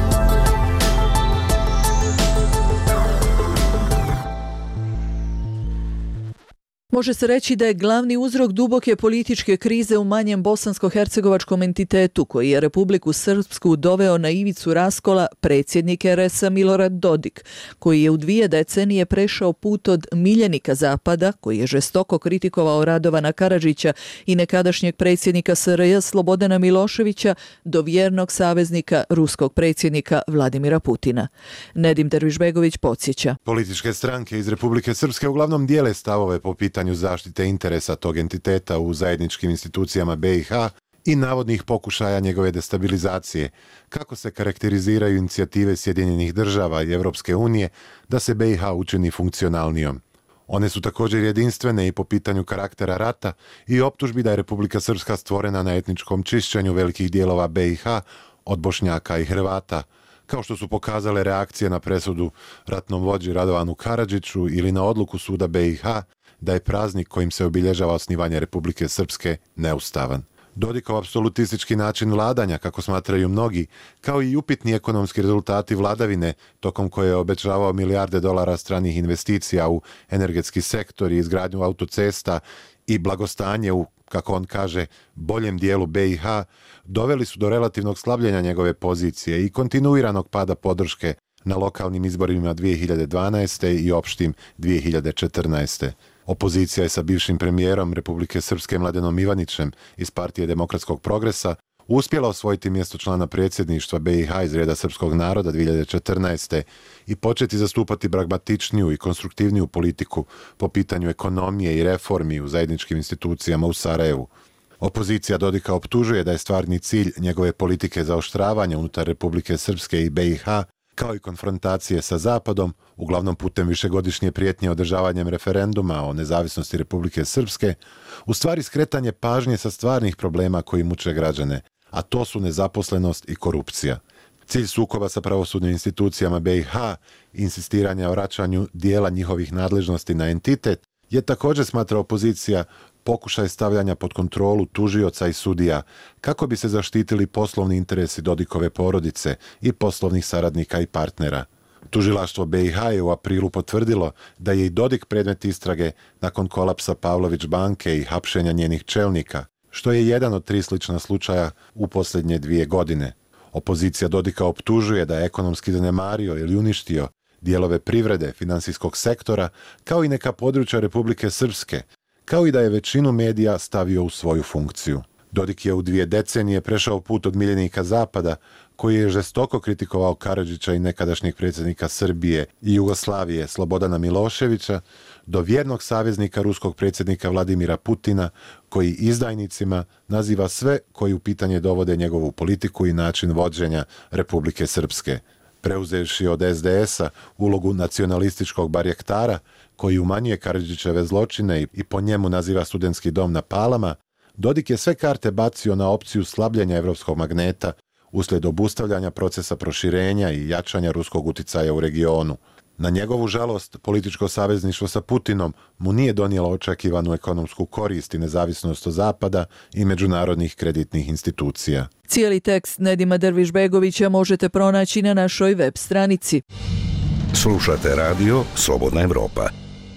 Može se reći da je glavni uzrok duboke političke krize u manjem bosansko-hercegovačkom entitetu koji je Republiku Srpsku doveo na ivicu raskola predsjednik er es a Milorad Dodik, koji je u dvije decenije prešao put od miljenika Zapada, koji je žestoko kritikovao Radovana Karadžića i nekadašnjeg predsjednika es er je Slobodana Miloševića, do vjernog saveznika ruskog predsjednika Vladimira Putina. Nedim Dervišbegović podsjeća. Političke stranke iz Republike Srpske uglavnom dijele stavove po pitanju zaštite interesa tog entiteta u zajedničkim institucijama be i ha i navodnih pokušaja njegove destabilizacije, kako se karakteriziraju inicijative Sjedinjenih država i Evropske unije da se be i ha učini funkcionalnijom. One su također jedinstvene i po pitanju karaktera rata i optužbi da je Republika Srpska stvorena na etničkom čišćenju velikih dijelova be i ha od Bošnjaka i Hrvata, kao što su pokazale reakcije na presudu ratnom vođi Radovanu Karadžiću ili na odluku suda be i ha da je praznik kojim se obilježava osnivanje Republike Srpske neustavan. Dodikov apsolutistički način vladanja, kako smatraju mnogi, kao i upitni ekonomski rezultati vladavine, tokom koje je obećavao milijarde dolara stranih investicija u energetski sektor i izgradnju autocesta i blagostanje u, kako on kaže, boljem dijelu be i ha, doveli su do relativnog slabljenja njegove pozicije i kontinuiranog pada podrške na lokalnim izborima dvije hiljade dvanaeste. i opštim dvije hiljade četrnaeste. Opozicija je sa bivšim premijerom Republike Srpske Mladenom Ivanićem iz Partije demokratskog progresa uspjela osvojiti mjesto člana predsjedništva be i ha iz reda srpskog naroda dvije hiljade četrnaeste. i početi zastupati pragmatičniju i konstruktivniju politiku po pitanju ekonomije i reformi u zajedničkim institucijama u Sarajevu. Opozicija Dodika optužuje da je stvarni cilj njegove politike zaoštravanja unutar Republike Srpske i be i ha, kao i konfrontacije sa Zapadom, uglavnom putem višegodišnje prijetnje održavanjem referenduma o nezavisnosti Republike Srpske, u stvari skretanje pažnje sa stvarnih problema koji muče građane, a to su nezaposlenost i korupcija. Cilj sukoba sa pravosudnim institucijama be i ha, insistiranja o vraćanju dijela njihovih nadležnosti na entitet, je također, smatra opozicija, pokušaj stavljanja pod kontrolu tužioca i sudija kako bi se zaštitili poslovni interesi Dodikove porodice i poslovnih saradnika i partnera. Tužilaštvo be i ha je u aprilu potvrdilo da je i Dodik predmet istrage nakon kolapsa Pavlović banke i hapšenja njenih čelnika, što je jedan od tri slična slučaja u posljednje dvije godine. Opozicija Dodika optužuje da je ekonomski zanemario ili uništio dijelove privrede, finansijskog sektora, kao i neka područja Republike Srpske, kao i da je većinu medija stavio u svoju funkciju. Dodik je u dvije decenije prešao put od miljenika Zapada, koji je žestoko kritikovao Karadžića i nekadašnjeg predsjednika Srbije i Jugoslavije Slobodana Miloševića, do vjernog saveznika ruskog predsjednika Vladimira Putina, koji izdajnicima naziva sve koji u pitanje dovode njegovu politiku i način vođenja Republike Srpske. Preuzevši od es de es-a ulogu nacionalističkog barjektara, koji umanjuje Karadžićeve zločine i po njemu naziva studentski dom na Palama, Dodik je sve karte bacio na opciju slabljenja evropskog magneta uslijed obustavljanja procesa proširenja i jačanja ruskog uticaja u regionu. Na njegovu žalost, političko savezništvo sa Putinom mu nije donijelo očekivanu ekonomsku korist i nezavisnost od Zapada i međunarodnih kreditnih institucija. Cijeli tekst Nedima Dervišbegovića možete pronaći na našoj web stranici. Slušate radio Slobodna Evropa.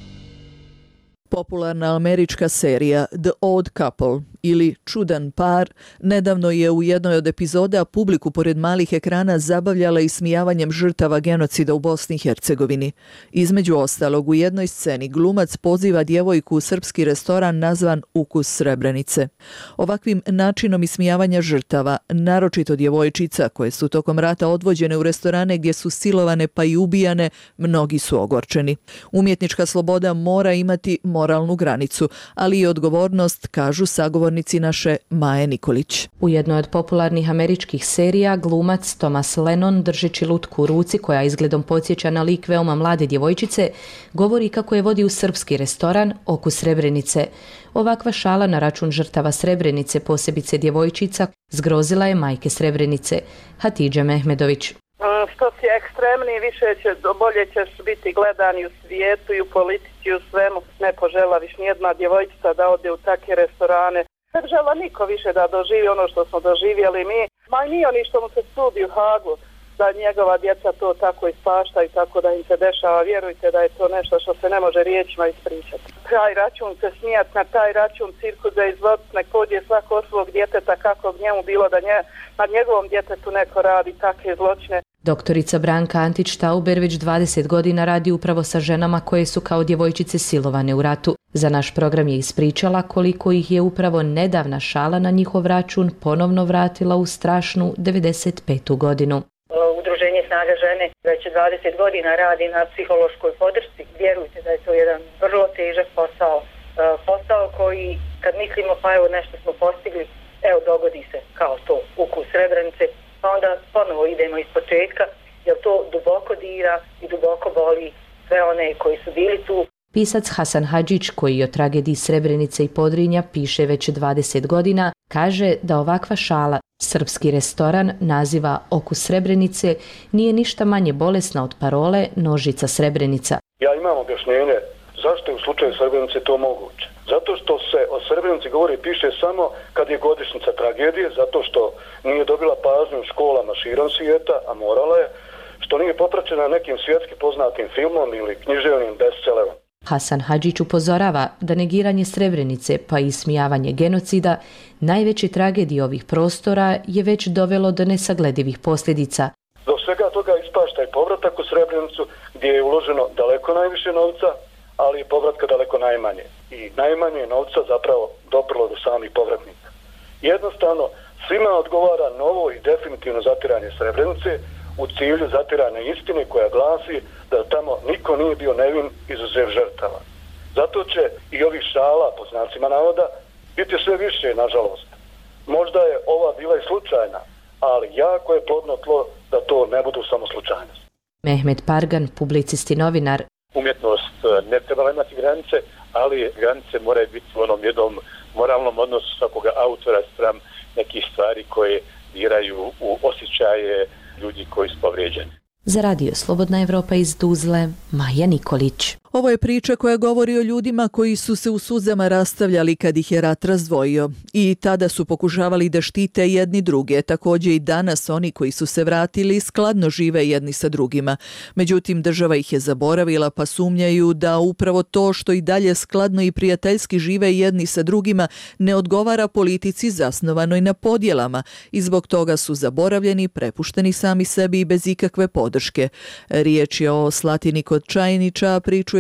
Popularna američka serija The Odd Couple ili Čudan par nedavno je u jednoj od epizoda publiku pored malih ekrana zabavljala ismijavanjem žrtava genocida u Bosni i Hercegovini. Između ostalog, u jednoj sceni glumac poziva djevojku u srpski restoran nazvan Ukus Srebrenice. Ovakvim načinom ismijavanja žrtava, naročito djevojčica koje su tokom rata odvođene u restorane gdje su silovane pa i ubijane, mnogi su ogorčeni. Umjetnička sloboda mora imati moralnu granicu, ali i odgovornost, kažu sagovornici naše Maje Nikolić. U jednoj od popularnih američkih serija glumac Thomas Lennon, držeći lutku u ruci koja izgledom podsjeća na lik veoma mlade djevojčice, govori kako je vodi u srpski restoran Okus Srebrenice. Ovakva šala na račun žrtava Srebrenice, posebice djevojčica, zgrozila je majke Srebrenice, Hatidža Mehmedović. Što si ekstremniji, više će, bolje ćeš biti gledani u svijetu i u politici i u svemu. Ne požela viš nijedna djevojčica da ode u takve restorane. Ne žela niko više da doživi ono što smo doživjeli mi. Ma i nije oni što mu se sudi u Hagu, da njegova djeca to tako ispaštaju, tako da im se dešava. Vjerujte da je to nešto što se ne može riječima ispričati. Taj račun se smijat, na taj račun cirkuze izvodit, nek pođe svako od svog djeteta kako bi njemu bilo da nje, na njegovom djetetu neko radi takve zločine. Doktorica Branka Antić-Tauber već dvadeset godina radi upravo sa ženama koje su kao djevojčice silovane u ratu. Za naš program je ispričala koliko ih je upravo nedavna šala na njihov račun ponovno vratila u strašnu devedeset petu godinu. Udruženje Snaga žene već dvadeset godina radi na psihološkoj podršci. Vjerujte da je to jedan vrlo težak posao. Posao koji, kad mislimo pa evo nešto smo postigli, evo dogodi se kao to Ukus Srebrenice, pa onda ponovo idemo iz početka, jer to duboko dira i duboko boli sve one koji su bili tu. Pisac Hasan Hadžić, koji o tragediji Srebrenice i Podrinja piše već dvadeset godina, kaže da ovakva šala srpski restoran naziva Okus Srebrenice nije ništa manje bolesna od parole Nožica Srebrenica. Ja imam objašnjenje zašto je u slučaju Srebrenice to moguće. Zato što se o Srebrenici govori i piše samo kad je godišnjica tragedije, zato što nije dobila pažnju u školama širom svijeta, a morala je, što nije popraćena nekim svjetski poznatim filmom ili književnim bestsellerom. Hasan Hadžić upozorava da negiranje Srebrenice pa i ismijavanje genocida, najveće tragedije ovih prostora, je već dovelo do nesagledivih posljedica. Do svega toga ispašta i povratak u Srebrenicu gdje je uloženo daleko najviše novca, ali i povratka daleko najmanje. I najmanje novca zapravo doprlo do samih povratnika. Jednostavno, svima odgovara novo i definitivno zatiranje Srebrenice u cilju zatiranja istine koja glasi da tamo niko nije bio nevin izuzev žrtava. Zato će i ovih šala, po znacima navoda, biti sve više, nažalost. Možda je ova bila i slučajna, ali jako je plodno tlo da to ne budu samo slučajnosti. Mehmet Pargan, publicist i novinar. Umjetnost ne trebala imati granice, ali granice moraju biti u onom jednom moralnom odnosu svakoga autora spram nekih stvari koje diraju u osjećaje ljudi koji su povrijeđeni. Za radio Slobodna Evropa iz Tuzle, Maja Nikolić. Ovo je priča koja govori o ljudima koji su se u suzama rastavljali kad ih je rat razdvojio. I tada su pokušavali da štite jedni druge. Također i danas oni koji su se vratili skladno žive jedni sa drugima. Međutim, država ih je zaboravila pa sumnjaju da upravo to što i dalje skladno i prijateljski žive jedni sa drugima ne odgovara politici zasnovanoj na podjelama i zbog toga su zaboravljeni, prepušteni sami sebi i bez ikakve podrške. Riječ je o Slatini kod Čajnića, priču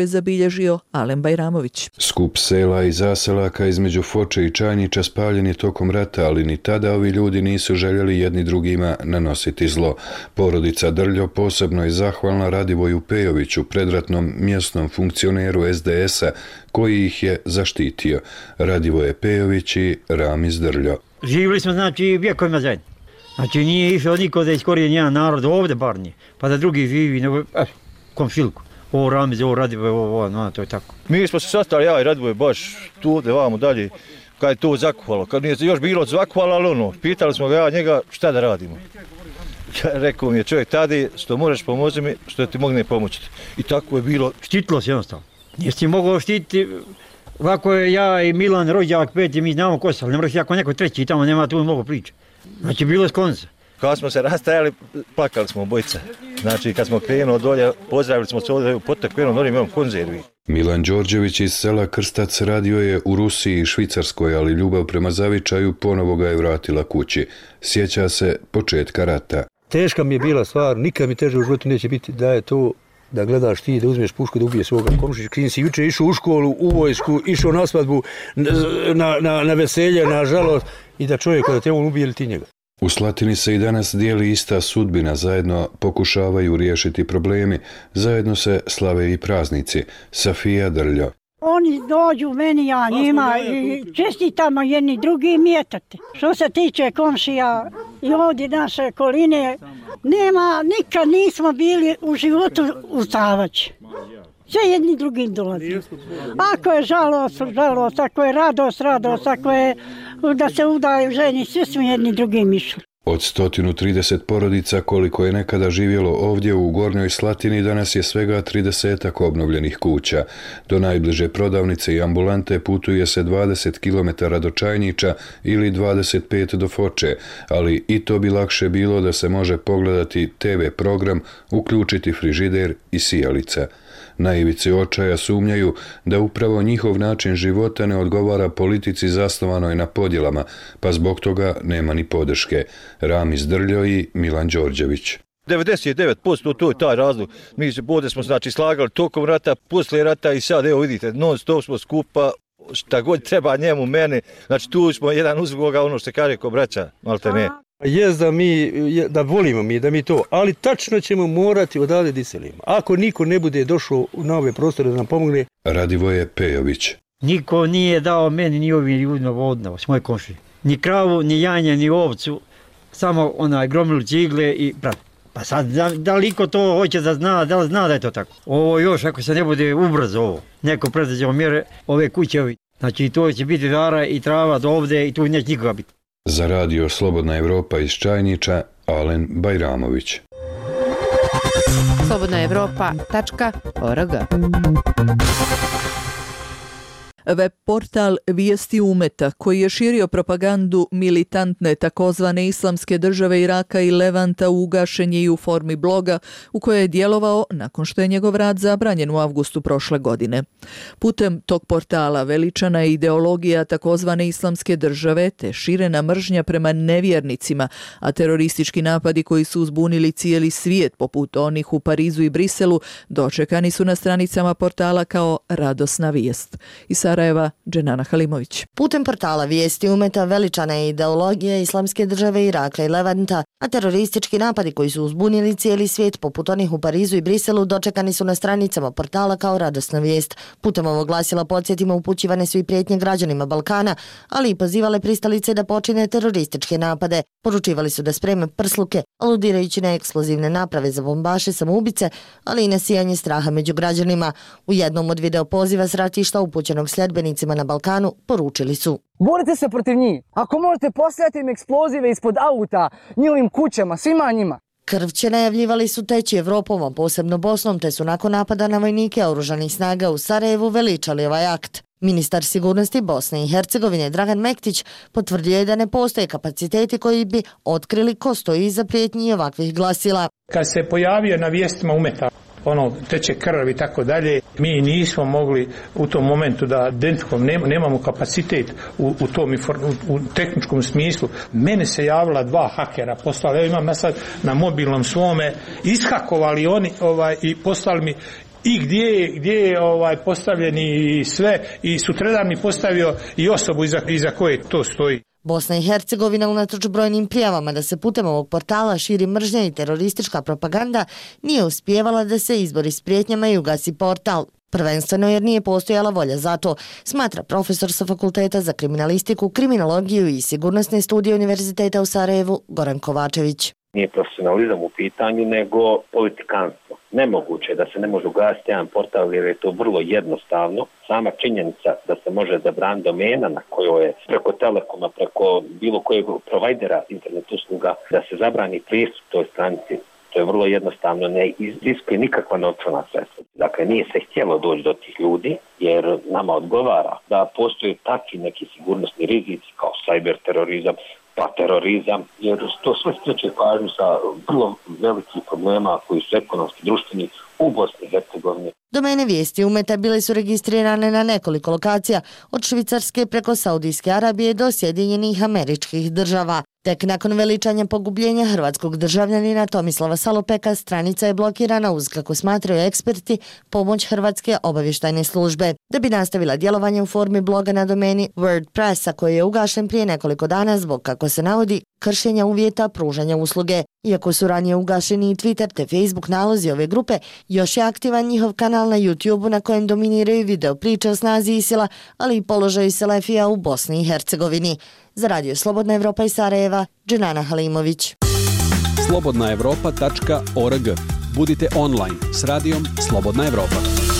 je zabilježio Alen Bajramović. Skup sela i zaselaka između Foče i Čajnića spaljen je tokom rata, ali ni tada ovi ljudi nisu željeli jedni drugima nanositi zlo. Porodica Drljo posebno je zahvalna Radivoju Pejoviću, predratnom mjesnom funkcioneru es de es-a, koji ih je zaštitio. Radivoje Pejović i Ramiz Drljo. Živjeli smo, znači, vjekovima zajedno. Znači, nije išao niko da iskorije jedan narod ovdje, bar nije, pa da drugi živi, nego, eh, komšilku. Ovo Ramiz, ovo Radivoje, ovo, ovo, no, to je tako. Mi smo se sastali, ja i Radivoje, baš tu, da vamo dalje, kad je to zakuvalo. Kad nije još bilo zakuvalo, ali ono, pitali smo ga ja njega šta da radimo. Rekao mi je čovjek tada, što moraš pomoći mi, što ti mogne pomoći. I tako je bilo. Štitilo se jednostavno. Nisi ti mogao štititi, ovako je ja i Milan, rođak, peti, mi znamo ko se, ali ne moraš jako neko treći, tamo nema tu mnogo priče. Znači, bilo je sklonca. Kad smo se rastajali, plakali smo obojica. Znači, kad smo krenuli dolje, pozdravili smo se ovdje u potak, krenuli dolje, imamo konzervi. Milan Đorđević iz sela Krstac radio je u Rusiji i Švicarskoj, ali ljubav prema zavičaju ponovo ga je vratila kući. Sjeća se početka rata. Teška mi je bila stvar, nikad mi teže u životu neće biti da je to da gledaš ti, da uzmeš pušku, da ubije svoga komšića. Krin si juče išao u školu, u vojsku, išao na svadbu, na, na, na veselje, na žalost i da čovjek kada te on ubije ili ti njega. U Slatini se i danas dijeli ista sudbina, zajedno pokušavaju riješiti problemi, zajedno se slave i praznici. Safija Drljo. Oni dođu meni, ja njima i čestitamo jedni drugi mjetate. Što se tiče komšija i ovdje naše koline, nema, nikad nismo bili u životu ustavaći. Sve jedni drugim dolazi. Ako je žalost, žalost, ako je radost, radost, ako je da se udaju ženi, svi smo jedni drugim išli. Od sto trideset porodica koliko je nekada živjelo ovdje u Gornjoj Slatini, danas je svega tridesetak obnovljenih kuća. Do najbliže prodavnice i ambulante putuje se dvadeset kilometara do Čajnića ili dvadeset pet do Foče, ali i to bi lakše bilo da se može pogledati te ve program, uključiti frižider i sijalica. Na ivici očaja sumnjaju da upravo njihov način života ne odgovara politici zasnovanoj na podjelama, pa zbog toga nema ni podrške. Ramiz Drljo i Milan Đorđević. devedeset devet posto to je taj razlog. Mi se bode smo znači slagali tokom rata, poslije rata i sad evo vidite, non stop smo skupa, šta god treba njemu, mene. Znači tu smo jedan uz drugoga, ono što se kaže ko braća, malte ne. Jest da mi, da volimo mi, da mi to, ali tačno ćemo morati odavde da selimo. Ako niko ne bude došao na ove prostore da nam pomogne. Radivoje Pejović. Niko nije dao meni ni ovim ljudima vodno, s moje komšije. Ni kravu, ni janje, ni ovcu, samo onaj gromili cigle i brat. Pa sad, da, da li ko to hoće da zna, da li zna da je to tako? Ovo još, ako se ne bude ubrzo ovo, neko predviđamo mjere, ove kuće ovi. Znači to će biti dara i trava do ovde i tu neće nikoga biti. Za radio Slobodna Evropa iz Čajnića, Alen Bajramović. slobodna evropa tačka org. Web portal Vijesti Umeta, koji je širio propagandu militantne takozvane islamske države Iraka i Levanta, ugašen je i u formi bloga u kojoj je djelovao nakon što je njegov rad zabranjen u avgustu prošle godine. Putem tog portala veličana je ideologija takozvane islamske države te širena mržnja prema nevjernicima, a teroristički napadi koji su uzbunili cijeli svijet poput onih u Parizu i Briselu dočekani su na stranicama portala kao radosna vijest. I Sarajeva, Dženana Halimović. Putem portala Vijesti Umeta veličana je ideologija islamske države Iraka i Levanta, a teroristički napadi koji su uzbunili cijeli svijet poput onih u Parizu i Briselu dočekani su na stranicama portala kao radosna vijest. Putem ovog glasila podsjetima upućivane su i prijetnje građanima Balkana, ali i pozivale pristalice da počine terorističke napade. Poručivali su da spreme prsluke, aludirajući na eksplozivne naprave za bombaše samoubice, ali i na sijanje straha među građanima. U jednom od video poziva s ratišta upućenog sljedbenicima na Balkanu poručili su: borite se protiv njih. Ako možete, postavljati im eksplozive ispod auta, njihovim kućama, svima njima. Krvće najavljivali su teći Evropom, a posebno Bosnom, te su nakon napada na vojnike oružanih snaga u Sarajevu veličali ovaj akt. Ministar sigurnosti Bosne i Hercegovine Dragan Mektić potvrdio je da ne postoje kapaciteti koji bi otkrili ko stoji iza prijetnji ovakvih glasila. Kad se pojavio na vijestima Umeta, ono teče krv i tako dalje, mi nismo mogli u tom momentu da identifikujemo, nema, nemamo kapacitet u, u tom u, u tehničkom smislu. Mene se javila dva hakera, poslali, evo imam ja sad na mobilnom svome, ishakovali oni ovaj, i poslali mi i gdje, gdje je ovaj, postavljen i sve, i sutradan mi postavio i osobu iza, iza koje to stoji. Bosna i Hercegovina unatoč brojnim prijavama da se putem ovog portala širi mržnja i teroristička propaganda nije uspijevala da se izbori s prijetnjama i ugasi portal. Prvenstveno jer nije postojala volja za to, smatra profesor sa Fakulteta za kriminalistiku, kriminologiju i sigurnosne studije Univerziteta u Sarajevu Goran Kovačević. Nije profesionalizam u pitanju, nego politikanstvo. Nemoguće da se ne može ugasiti jedan portal jer je to vrlo jednostavno. Sama činjenica da se može zabrani domena na kojoj je preko Telekoma, preko bilo kojeg provajdera internet usluga, da se zabrani pristup toj stranici, to je vrlo jednostavno, ne iziskuje nikakva novčana sredstva. Dakle, nije se htjelo doći do tih ljudi, jer nama odgovara da postoje takvi neki sigurnosni rizici kao cyber terorizam, pa terorizam, jer to sve skreće pažnju sa vrlo velikih problema koji su ekonomski, društveni u Bosni i Hercegovini. Domene vijesti Umeta bile su registrirane na nekoliko lokacija, od Švicarske preko Saudijske Arabije do Sjedinjenih Američkih Država. Tek nakon veličanja pogubljenja hrvatskog državljanina Tomislava Salopeka stranica je blokirana uz, kako smatraju eksperti, pomoć Hrvatske obavještajne službe. Da bi nastavila djelovanje u formi bloga na domeni WordPressa koji je ugašen prije nekoliko dana zbog, kako se navodi, kršenja uvjeta pružanja usluge. Iako su ranije ugašeni i Twitter te Facebook nalozi ove grupe, još je aktivan njihov kanal na YouTubeu na kojem dominiraju video priče o snazi ISIL-a, ali i položaju Selefija u Bosni i Hercegovini. Za Radio Slobodna Evropa iz Sarajeva, Dženana Halimović. slobodna evropa tačka org. Budite online s radijom Slobodna Evropa.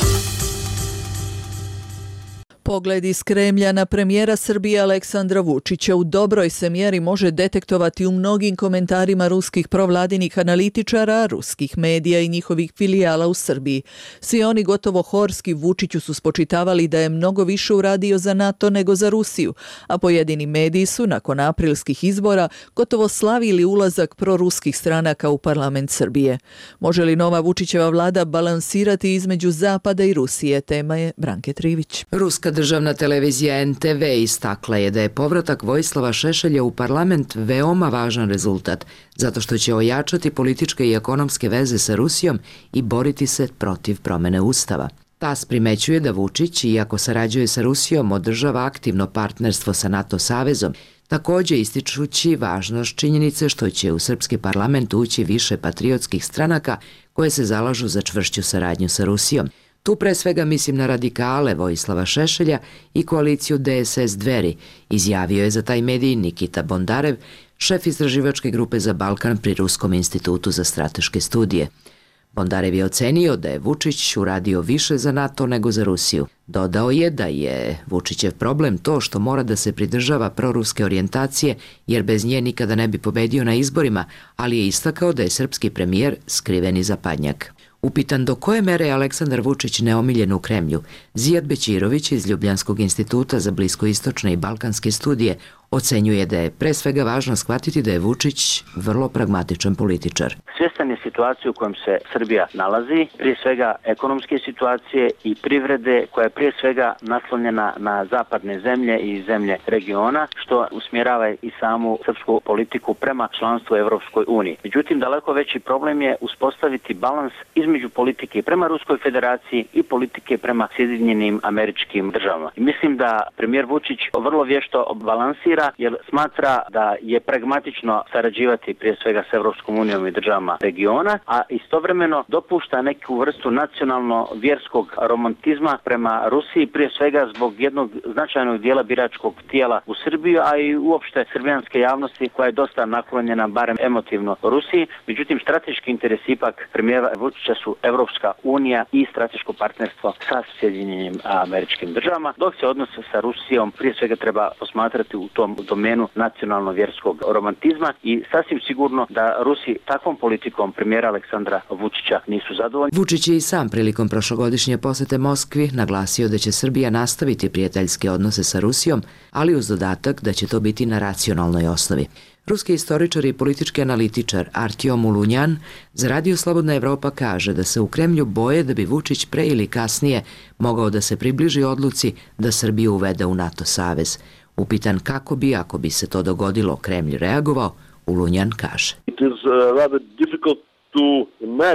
Pogled iz Kremlja na premijera Srbije Aleksandra Vučića u dobroj se mjeri može detektovati u mnogim komentarima ruskih provladinih analitičara, ruskih medija i njihovih filijala u Srbiji. Svi oni gotovo horski Vučiću su spočitavali da je mnogo više uradio za NATO nego za Rusiju, a pojedini mediji su nakon aprilskih izbora gotovo slavili ulazak proruskih stranaka u parlament Srbije. Može li nova Vučićeva vlada balansirati između Zapada i Rusije? Tema je Branke Trivić. Ruska državna televizija en te ve istakla je da je povratak Vojislava Šešelja u parlament veoma važan rezultat, zato što će ojačati političke i ekonomske veze sa Rusijom i boriti se protiv promene ustava. TAS primećuje da Vučić, iako sarađuje sa Rusijom, održava aktivno partnerstvo sa NATO savezom, također ističući važnost činjenice što će u srpski parlament ući više patriotskih stranaka koje se zalažu za čvršću saradnju sa Rusijom. Tu pre svega mislim na radikale Vojislava Šešelja i koaliciju de es es Dveri, izjavio je za taj medij Nikita Bondarev, šef istraživačke grupe za Balkan pri Ruskom institutu za strateške studije. Bondarev je ocenio da je Vučić uradio više za NATO nego za Rusiju. Dodao je da je Vučićev problem to što mora da se pridržava proruske orijentacije, jer bez nje nikada ne bi pobedio na izborima, ali je istakao da je srpski premijer skriveni zapadnjak. Upitan do koje mere je Aleksandar Vučić neomiljen u Kremlju, Zijad Bećirović iz Ljubljanskog instituta za bliskoistočne i balkanske studije ocenjuje da je pre svega važno shvatiti da je Vučić vrlo pragmatičan političar. Svjestan je situacije u kojem se Srbija nalazi, prije svega ekonomske situacije i privrede koja je prije svega naslonjena na zapadne zemlje i zemlje regiona, što usmjerava i samu srpsku politiku prema članstvu Evropskoj uniji. Međutim, daleko veći problem je uspostaviti balans između politike prema Ruskoj federaciji i politike prema Sjedinjenim Američkim Državama. I mislim da premijer Vučić vrlo vješto balansira jer smatra da je pragmatično sarađivati prije svega s Evropskom unijom i državama regiona, a istovremeno dopušta neku vrstu nacionalno-vjerskog romantizma prema Rusiji, prije svega zbog jednog značajnog dijela biračkog tijela u Srbiji, a i uopšte srbijanske javnosti koja je dosta naklonjena barem emotivno Rusiji. Međutim, strateški interes ipak premijera Vučića su Evropska unija i strateško partnerstvo sa Sjedinjenim Američkim Državama, dok se odnose sa Rusijom prije svega treba posmatrati u tom u domenu nacionalno-vjerskog romantizma i sasvim sigurno da Rusi takvom politikom premijera Aleksandra Vučića nisu zadovoljni. Vučić je i sam prilikom prošlogodišnje posete Moskvi naglasio da će Srbija nastaviti prijateljske odnose sa Rusijom, ali uz dodatak da će to biti na racionalnoj osnovi. Ruski istoričar i politički analitičar Artjom Ulunjan za Radio Slobodna Evropa kaže da se u Kremlju boje da bi Vučić pre ili kasnije mogao da se približi odluci da Srbiju uvede u NATO savez. Upitan kako bi, ako bi se to dogodilo, Kremlj reagovao, Ulunjan kaže. It is uh, rather difficult to imagine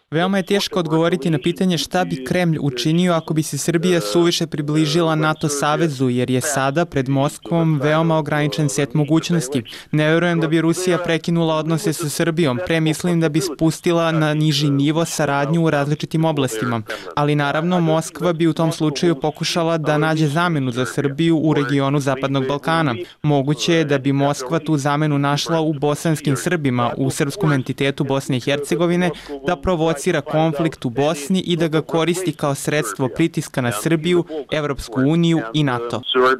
Veoma je teško odgovoriti na pitanje šta bi Kremlj učinio ako bi se Srbija suviše približila NATO savezu, jer je sada pred Moskvom veoma ograničen set mogućnosti. Ne verujem da bi Rusija prekinula odnose sa Srbijom, pre mislim da bi spustila na niži nivo saradnju u različitim oblastima. Ali naravno, Moskva bi u tom slučaju pokušala da nađe zamenu za Srbiju u regionu Zapadnog Balkana. Moguće je da bi Moskva tu zamenu našla u bosanskim Srbima, u srpskom entitetu Bosne i Hercegovine, da provocira konflikt u Bosni i da ga koristi kao sredstvo pritiska na Srbiju, Evropsku uniju i NATO.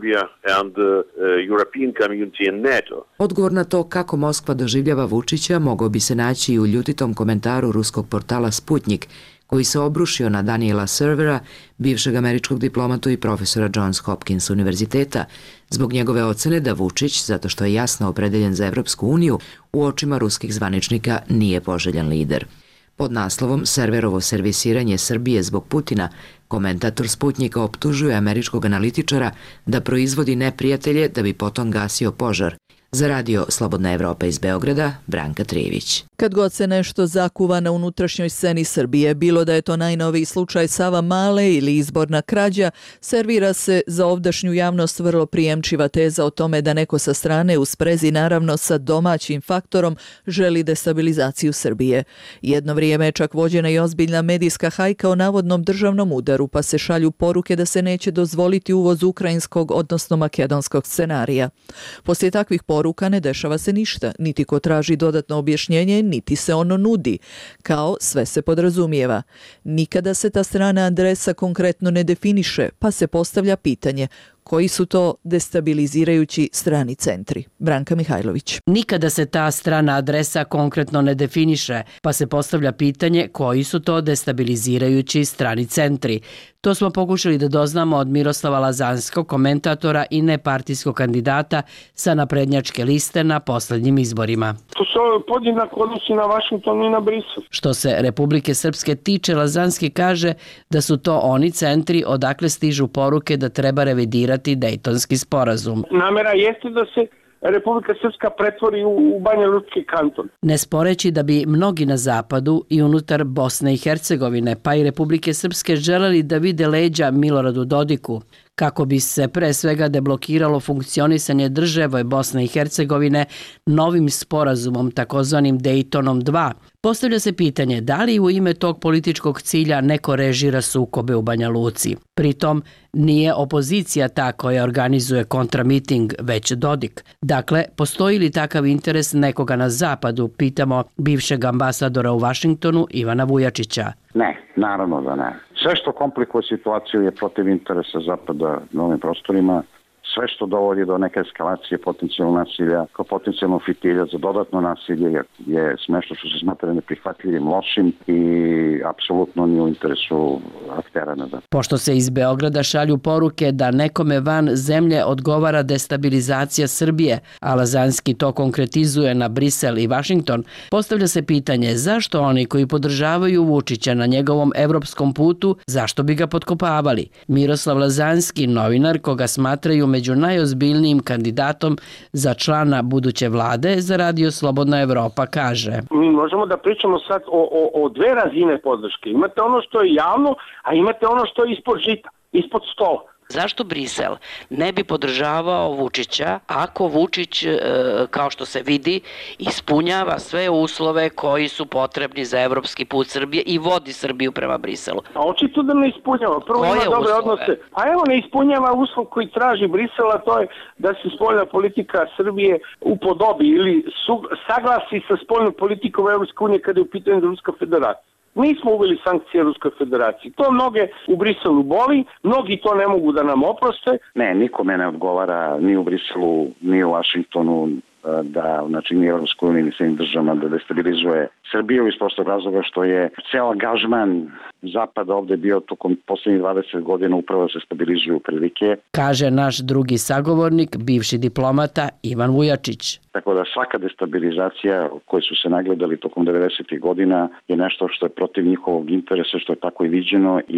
Odgovor na to kako Moskva doživljava Vučića mogao bi se naći i u ljutitom komentaru ruskog portala Sputnik, koji se obrušio na Daniela Servera, bivšeg američkog diplomatu i profesora Johns Hopkins univerziteta, zbog njegove ocene da Vučić, zato što je jasno opredeljen za Evropsku uniju, u očima ruskih zvaničnika nije poželjan lider. Pod naslovom Serverovo servisiranje Srbije zbog Putina, komentator Sputnika optužuje američkog analitičara da proizvodi neprijatelje da bi potom gasio požar. Za radio Slobodna Evropa iz Beograda, Branka Trijević. Kad god se nešto zakuva na unutrašnjoj sceni Srbije, bilo da je to najnoviji slučaj Savamale ili izborna krađa, servira se za ovdašnju javnost vrlo prijemčiva teza o tome da neko sa strane u sprezi naravno sa domaćim faktorom želi destabilizaciju Srbije. Jedno vrijeme je čak vođena i ozbiljna medijska hajka o navodnom državnom udaru, pa se šalju poruke da se neće dozvoliti uvoz ukrajinskog, odnosno makedonskog scenarija. Poslije takvih poruka ne dešava se ništa, niti ko traži dodatno objašnjenje, niti se ono nudi. Kao sve se podrazumijeva. Nikada se ta strana adresa konkretno ne definiše, pa se postavlja pitanje koji su to destabilizirajući strani centri. Branka Mihajlović. Nikada se ta strana adresa konkretno ne definiše, pa se postavlja pitanje koji su to destabilizirajući strani centri. To smo pokušali da doznamo od Miroslava Lazanskog, komentatora i nepartijskog kandidata sa naprednjačke liste na poslednjim izborima. To se podjednako odnosi na Vašington i na Brisel. Što se Republike Srpske tiče, Lazanski kaže da su to oni centri odakle stižu poruke da treba revidirati Dejtonski sporazum. Namera jeste da se Republika Srpska pretvori u Banja Lučki kanton. Ne sporeći da bi mnogi na zapadu i unutar Bosne i Hercegovine, pa i Republike Srpske želeli da vide leđa Miloradu Dodiku, kako bi se pre svega deblokiralo funkcionisanje države Bosne i Hercegovine novim sporazumom, takozvanim Dejtonom dva. Postavlja se pitanje da li u ime tog političkog cilja neko režira sukobe u Banja Luci. Pritom, nije opozicija ta koja organizuje kontramiting, već Dodik. Dakle, postoji li takav interes nekoga na zapadu, pitamo bivšeg ambasadora u Vašingtonu Ivana Vujačića. Ne, naravno da ne. Sve što komplikuje situaciju je protiv interesa Zapada na ovim prostorima. Sve što dovodi do neke eskalacije potencijalnog nasilja, kao potencijalnog fitilja za dodatno nasilje je nešto što se smatra neprihvatljivim, lošim i apsolutno nije u interesu aktera na zapadu. Pošto se iz Beograda šalju poruke da nekome van zemlje odgovara destabilizacija Srbije, a Lazanski to konkretizuje na Brisel i Vašington, postavlja se pitanje zašto oni koji podržavaju Vučića na njegovom evropskom putu, zašto bi ga potkopavali? Miroslav Lazanski, novinar koga smatraju među najozbiljnijim kandidatom za člana buduće vlade, za radio Slobodna Evropa kaže. Mi možemo da pričamo sad o, o, o dve razine podrške. Imate ono što je javno, a imate ono što je ispod žita, ispod stola. Zašto Brisel ne bi podržavao Vučića ako Vučić, kao što se vidi, ispunjava sve uslove koji su potrebni za evropski put Srbije i vodi Srbiju prema Briselu? A očito da ne ispunjava. Prvo ima dobre odnose. Pa evo, ne ispunjava uslov koji traži Brisela, to je da se spoljna politika Srbije upodobi ili su, saglasi sa spoljnom politikom Evropske unije kada je u pitanju Ruska federacija. Mi smo uveli sankcije Ruskoj federaciji. To mnoge u Briselu boli, mnogi to ne mogu da nam oproste. Ne, nikome ne odgovara ni u Briselu, ni u Vašingtonu da, znači, ni Evropskoj uniji, ni svim državama da destabilizuje Srbiju iz prostog razloga što je ceo angažman Zapada ovde bio tokom poslednjih dvadeset godina upravo da se stabilizuju prilike. Kaže naš drugi sagovornik, bivši diplomata Ivan Vujačić. Tako da svaka destabilizacija koju su se nagledali tokom devedesetih godina je nešto što je protiv njihovog interesa, što je tako i viđeno i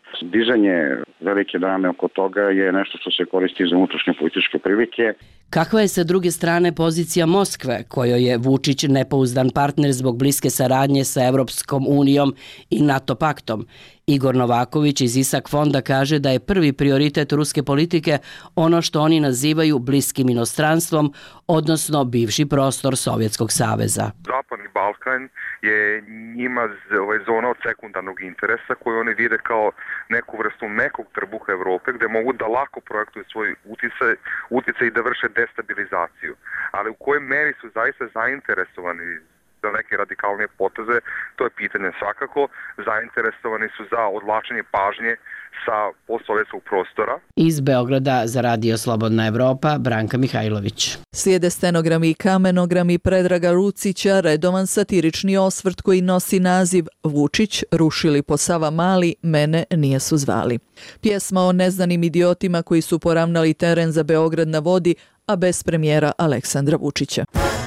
Dizanje velike drame oko toga je nešto što se koristi za unutrašnje političke prilike. Kakva je sa druge strane pozicija Moskve, kojoj je Vučić nepouzdan partner zbog bliske saradnje sa Evropskom unijom i NATO paktom? Igor Novaković iz ISAK fonda kaže da je prvi prioritet ruske politike ono što oni nazivaju bliskim inostranstvom, odnosno bivši prostor Sovjetskog saveza. Zapadni Balkan je njima ovaj, zona od sekundarnog interesa koju oni vide kao neku vrstu mekog trbuha Evrope gde mogu da lako projektuju svoj uticaj, uticaj i da vrše destabilizaciju. Ali u kojoj meri su zaista zainteresovani za neke radikalnije poteze, to je pitanje. Svakako, zainteresovani su za odvlačenje pažnje sa postsovjetskog prostora. Iz Beograda za Radio Slobodna Evropa, Branka Mihajlović. Slijede stenogrami i kamenogrami Predraga Lucića, redovan satirični osvrt koji nosi naziv Vučić, rušili po Savamali, mene nijesu zvali. Pjesma o neznanim idiotima koji su poravnali teren za Beograd na vodi, a bez premijera Aleksandra Vučića.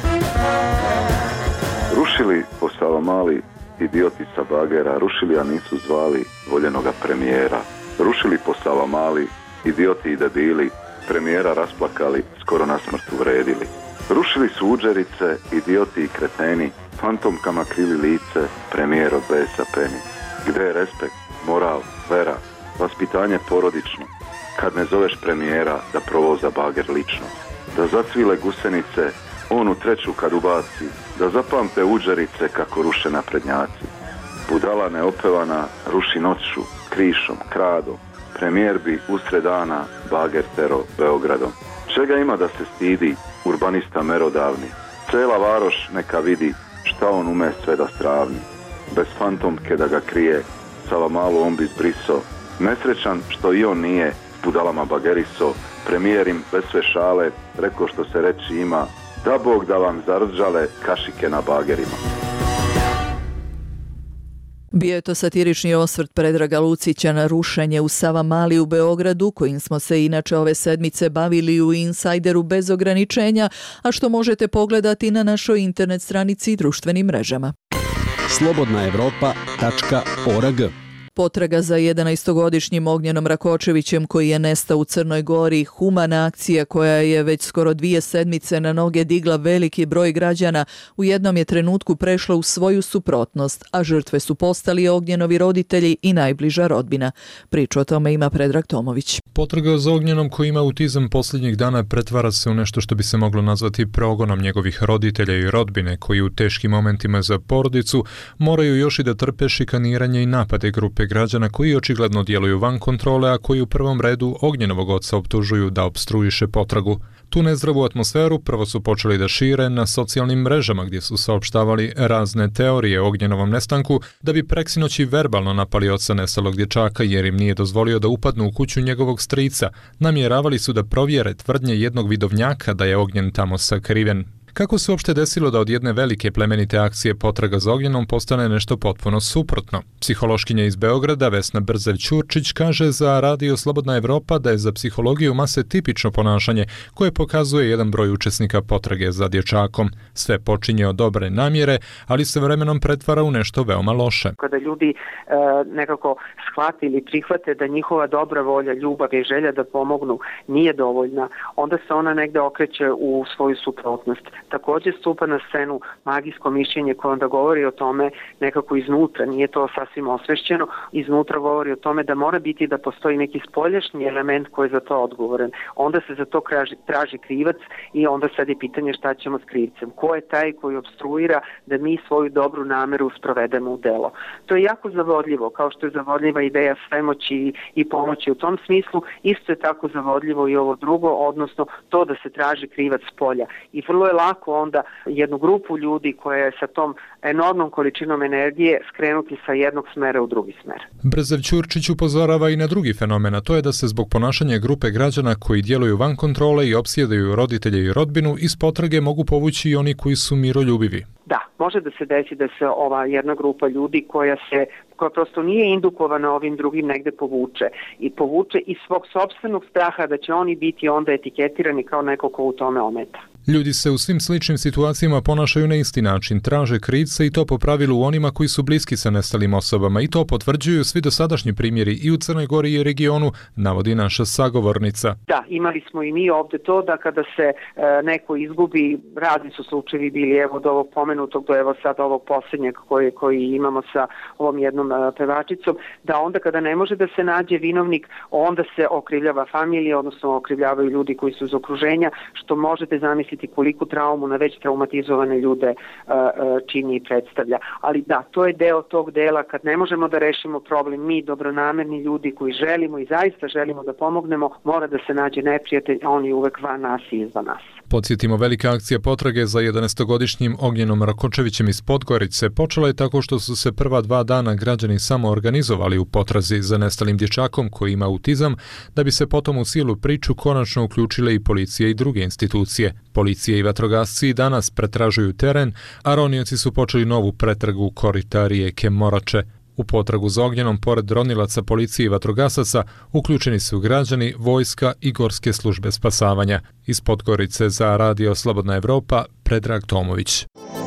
Rušili po Savamali idioti sa bagera, rušili a nisu zvali voljenoga premijera. Rušili po Savamali idioti i debili, premijera rasplakali, skoro na smrt uvredili. Rušili su uđerice, idioti i kreteni, fantomkama krili lice, premijer od besa peni. Gde je respekt, moral, vera, vaspitanje porodično, kad ne zoveš premijera da provoza bager lično. Da zacvile gusenice, on u treću kad ubaci, da zapamte uđerice kako ruše naprednjaci. Budala neopevana ruši noću, krišom, kradom, premijer bi usred dana bager tero Beogradom. Čega ima da se stidi urbanista merodavni? Cela varoš neka vidi šta on ume sve da stravni. Bez fantomke da ga krije, Savamalu on bi zbriso. Nesrećan što i on nije budalama bageriso, premijer im bez sve šale rekao što se reći ima, da Bog da vam zarđale kašike na bagerima. Bio je to satirični osvrt Predraga Lucića na rušenje u Savamali u Beogradu, kojim smo se inače ove sedmice bavili u Insajderu bez ograničenja, a što možete pogledati na našoj internet stranici i društvenim mrežama. slobodna evropa tačka org. Potraga za jedanaestogodišnjim Ognjenom Rakočevićem koji je nestao u Crnoj Gori, humana akcija koja je već skoro dvije sedmice na noge digla veliki broj građana, u jednom je trenutku prešla u svoju suprotnost, a žrtve su postali Ognjenovi roditelji i najbliža rodbina. Priču o tome ima Predrag Tomović. Potraga za Ognjenom koji ima autizam posljednjih dana pretvara se u nešto što bi se moglo nazvati progonom njegovih roditelja i rodbine koji u teškim momentima za porodicu moraju još i da trpe šikaniranje i napade grupe građana koji očigledno djeluju van kontrole, a koji u prvom redu Ognjenovog oca optužuju da opstruiše potragu. Tu nezdravu atmosferu prvo su počeli da šire na socijalnim mrežama gdje su saopštavali razne teorije o Ognjenovom nestanku da bi preksinoći verbalno napali oca nestalog dječaka jer im nije dozvolio da upadnu u kuću njegovog strica. Namjeravali su da provjere tvrdnje jednog vidovnjaka da je Ognjen tamo sakriven. Kako se uopšte desilo da od jedne velike plemenite akcije potraga za Ognjenom postane nešto potpuno suprotno? Psihološkinja iz Beograda Vesna Brzev-Ćurčić kaže za Radio Slobodna Evropa da je za psihologiju mase tipično ponašanje koje pokazuje jedan broj učesnika potrage za dječakom. Sve počinje od dobre namjere, ali se vremenom pretvara u nešto veoma loše. Kada ljudi e, nekako shvate ili prihvate da njihova dobra volja, ljubav i želja da pomognu nije dovoljna, onda se ona negde okreće u svoju suprotnost. Također stupa na scenu magijsko mišljenje koje onda govori o tome nekako iznutra, nije to sasvim osvešćeno, iznutra govori o tome da mora biti da postoji neki spoljašnji element koji je za to odgovoran. Onda se za to traži, traži krivac i onda sad je pitanje šta ćemo s krivcem. Ko je taj koji obstruira da mi svoju dobru nameru sprovedemo u delo? To je jako zavodljivo, kao što je zavodljiva ideja svemoći i pomoći u tom smislu, isto je tako zavodljivo i ovo drugo, odnosno to da se traži krivac s polja. I vrlo je lako onda jednu grupu ljudi koja je sa tom enormnom količinom energije skrenuti sa jednog smera u drugi smer. Brzev-Ćurčić upozorava i na drugi fenomen, a to je da se zbog ponašanja grupe građana koji djeluju van kontrole i opsjedaju roditelje i rodbinu iz potrage mogu povući i oni koji su miroljubivi. Da, može da se desi da se ova jedna grupa ljudi koja se koja prosto nije indukovana ovim drugim negde povuče i povuče iz svog sopstvenog straha da će oni biti onda etiketirani kao neko ko u tome ometa. Ljudi se u svim sličnim situacijama ponašaju na isti način, traže krivce i to po pravilu u onima koji su bliski sa nestalim osobama i to potvrđuju svi dosadašnji primjeri i u Crnoj Gori i regionu, navodi naša sagovornica. Da, imali smo i mi ovde to da kada se e, neko izgubi, razni su slučajevi bili evo od ovog pomenutog do evo sad ovog posljednjeg koji, koji imamo sa ovom jednom e, pevačicom, da onda kada ne može da se nađe vinovnik, onda se okrivljava familija, odnosno okrivljavaju ljudi koji su iz okruženja, što možete zamisliti koliku traumu na već traumatizovane ljude uh, čini i predstavlja. Ali da, to je deo tog dela kad ne možemo da rešimo problem, mi dobronamerni ljudi koji želimo i zaista želimo da pomognemo, mora da se nađe neprijatelj, a on je uvek van nas i izvan nas. Podsjetimo, velika akcija potrage za jedanaestogodišnjim Ognjenom Rakočevićem iz Podgorice počela je tako što su se prva dva dana građani samo organizovali u potrazi za nestalim dječakom koji ima autizam, da bi se potom u cijelu priču konačno uključile i policija i druge institucije. Policija i vatrogasci danas pretražuju teren, a ronioci su počeli novu pretragu korita rijeke Morače. U potragu za Ognjenom, pored ronilaca policije i vatrogasaca, uključeni su građani, vojska i gorske službe spasavanja. Iz Podgorice za Radio Slobodna Evropa, Predrag Tomović.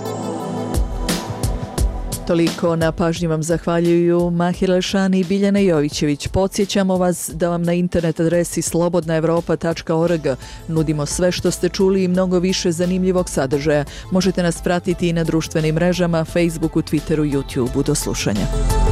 Toliko, na pažnji vam zahvaljuju Mahir Lešani i Biljana Jovićević. Podsjećamo vas da vam na internet adresi slobodna evropa tačka org nudimo sve što ste čuli i mnogo više zanimljivog sadržaja. Možete nas pratiti i na društvenim mrežama, Facebooku, Twitteru, YouTubeu. Do slušanja.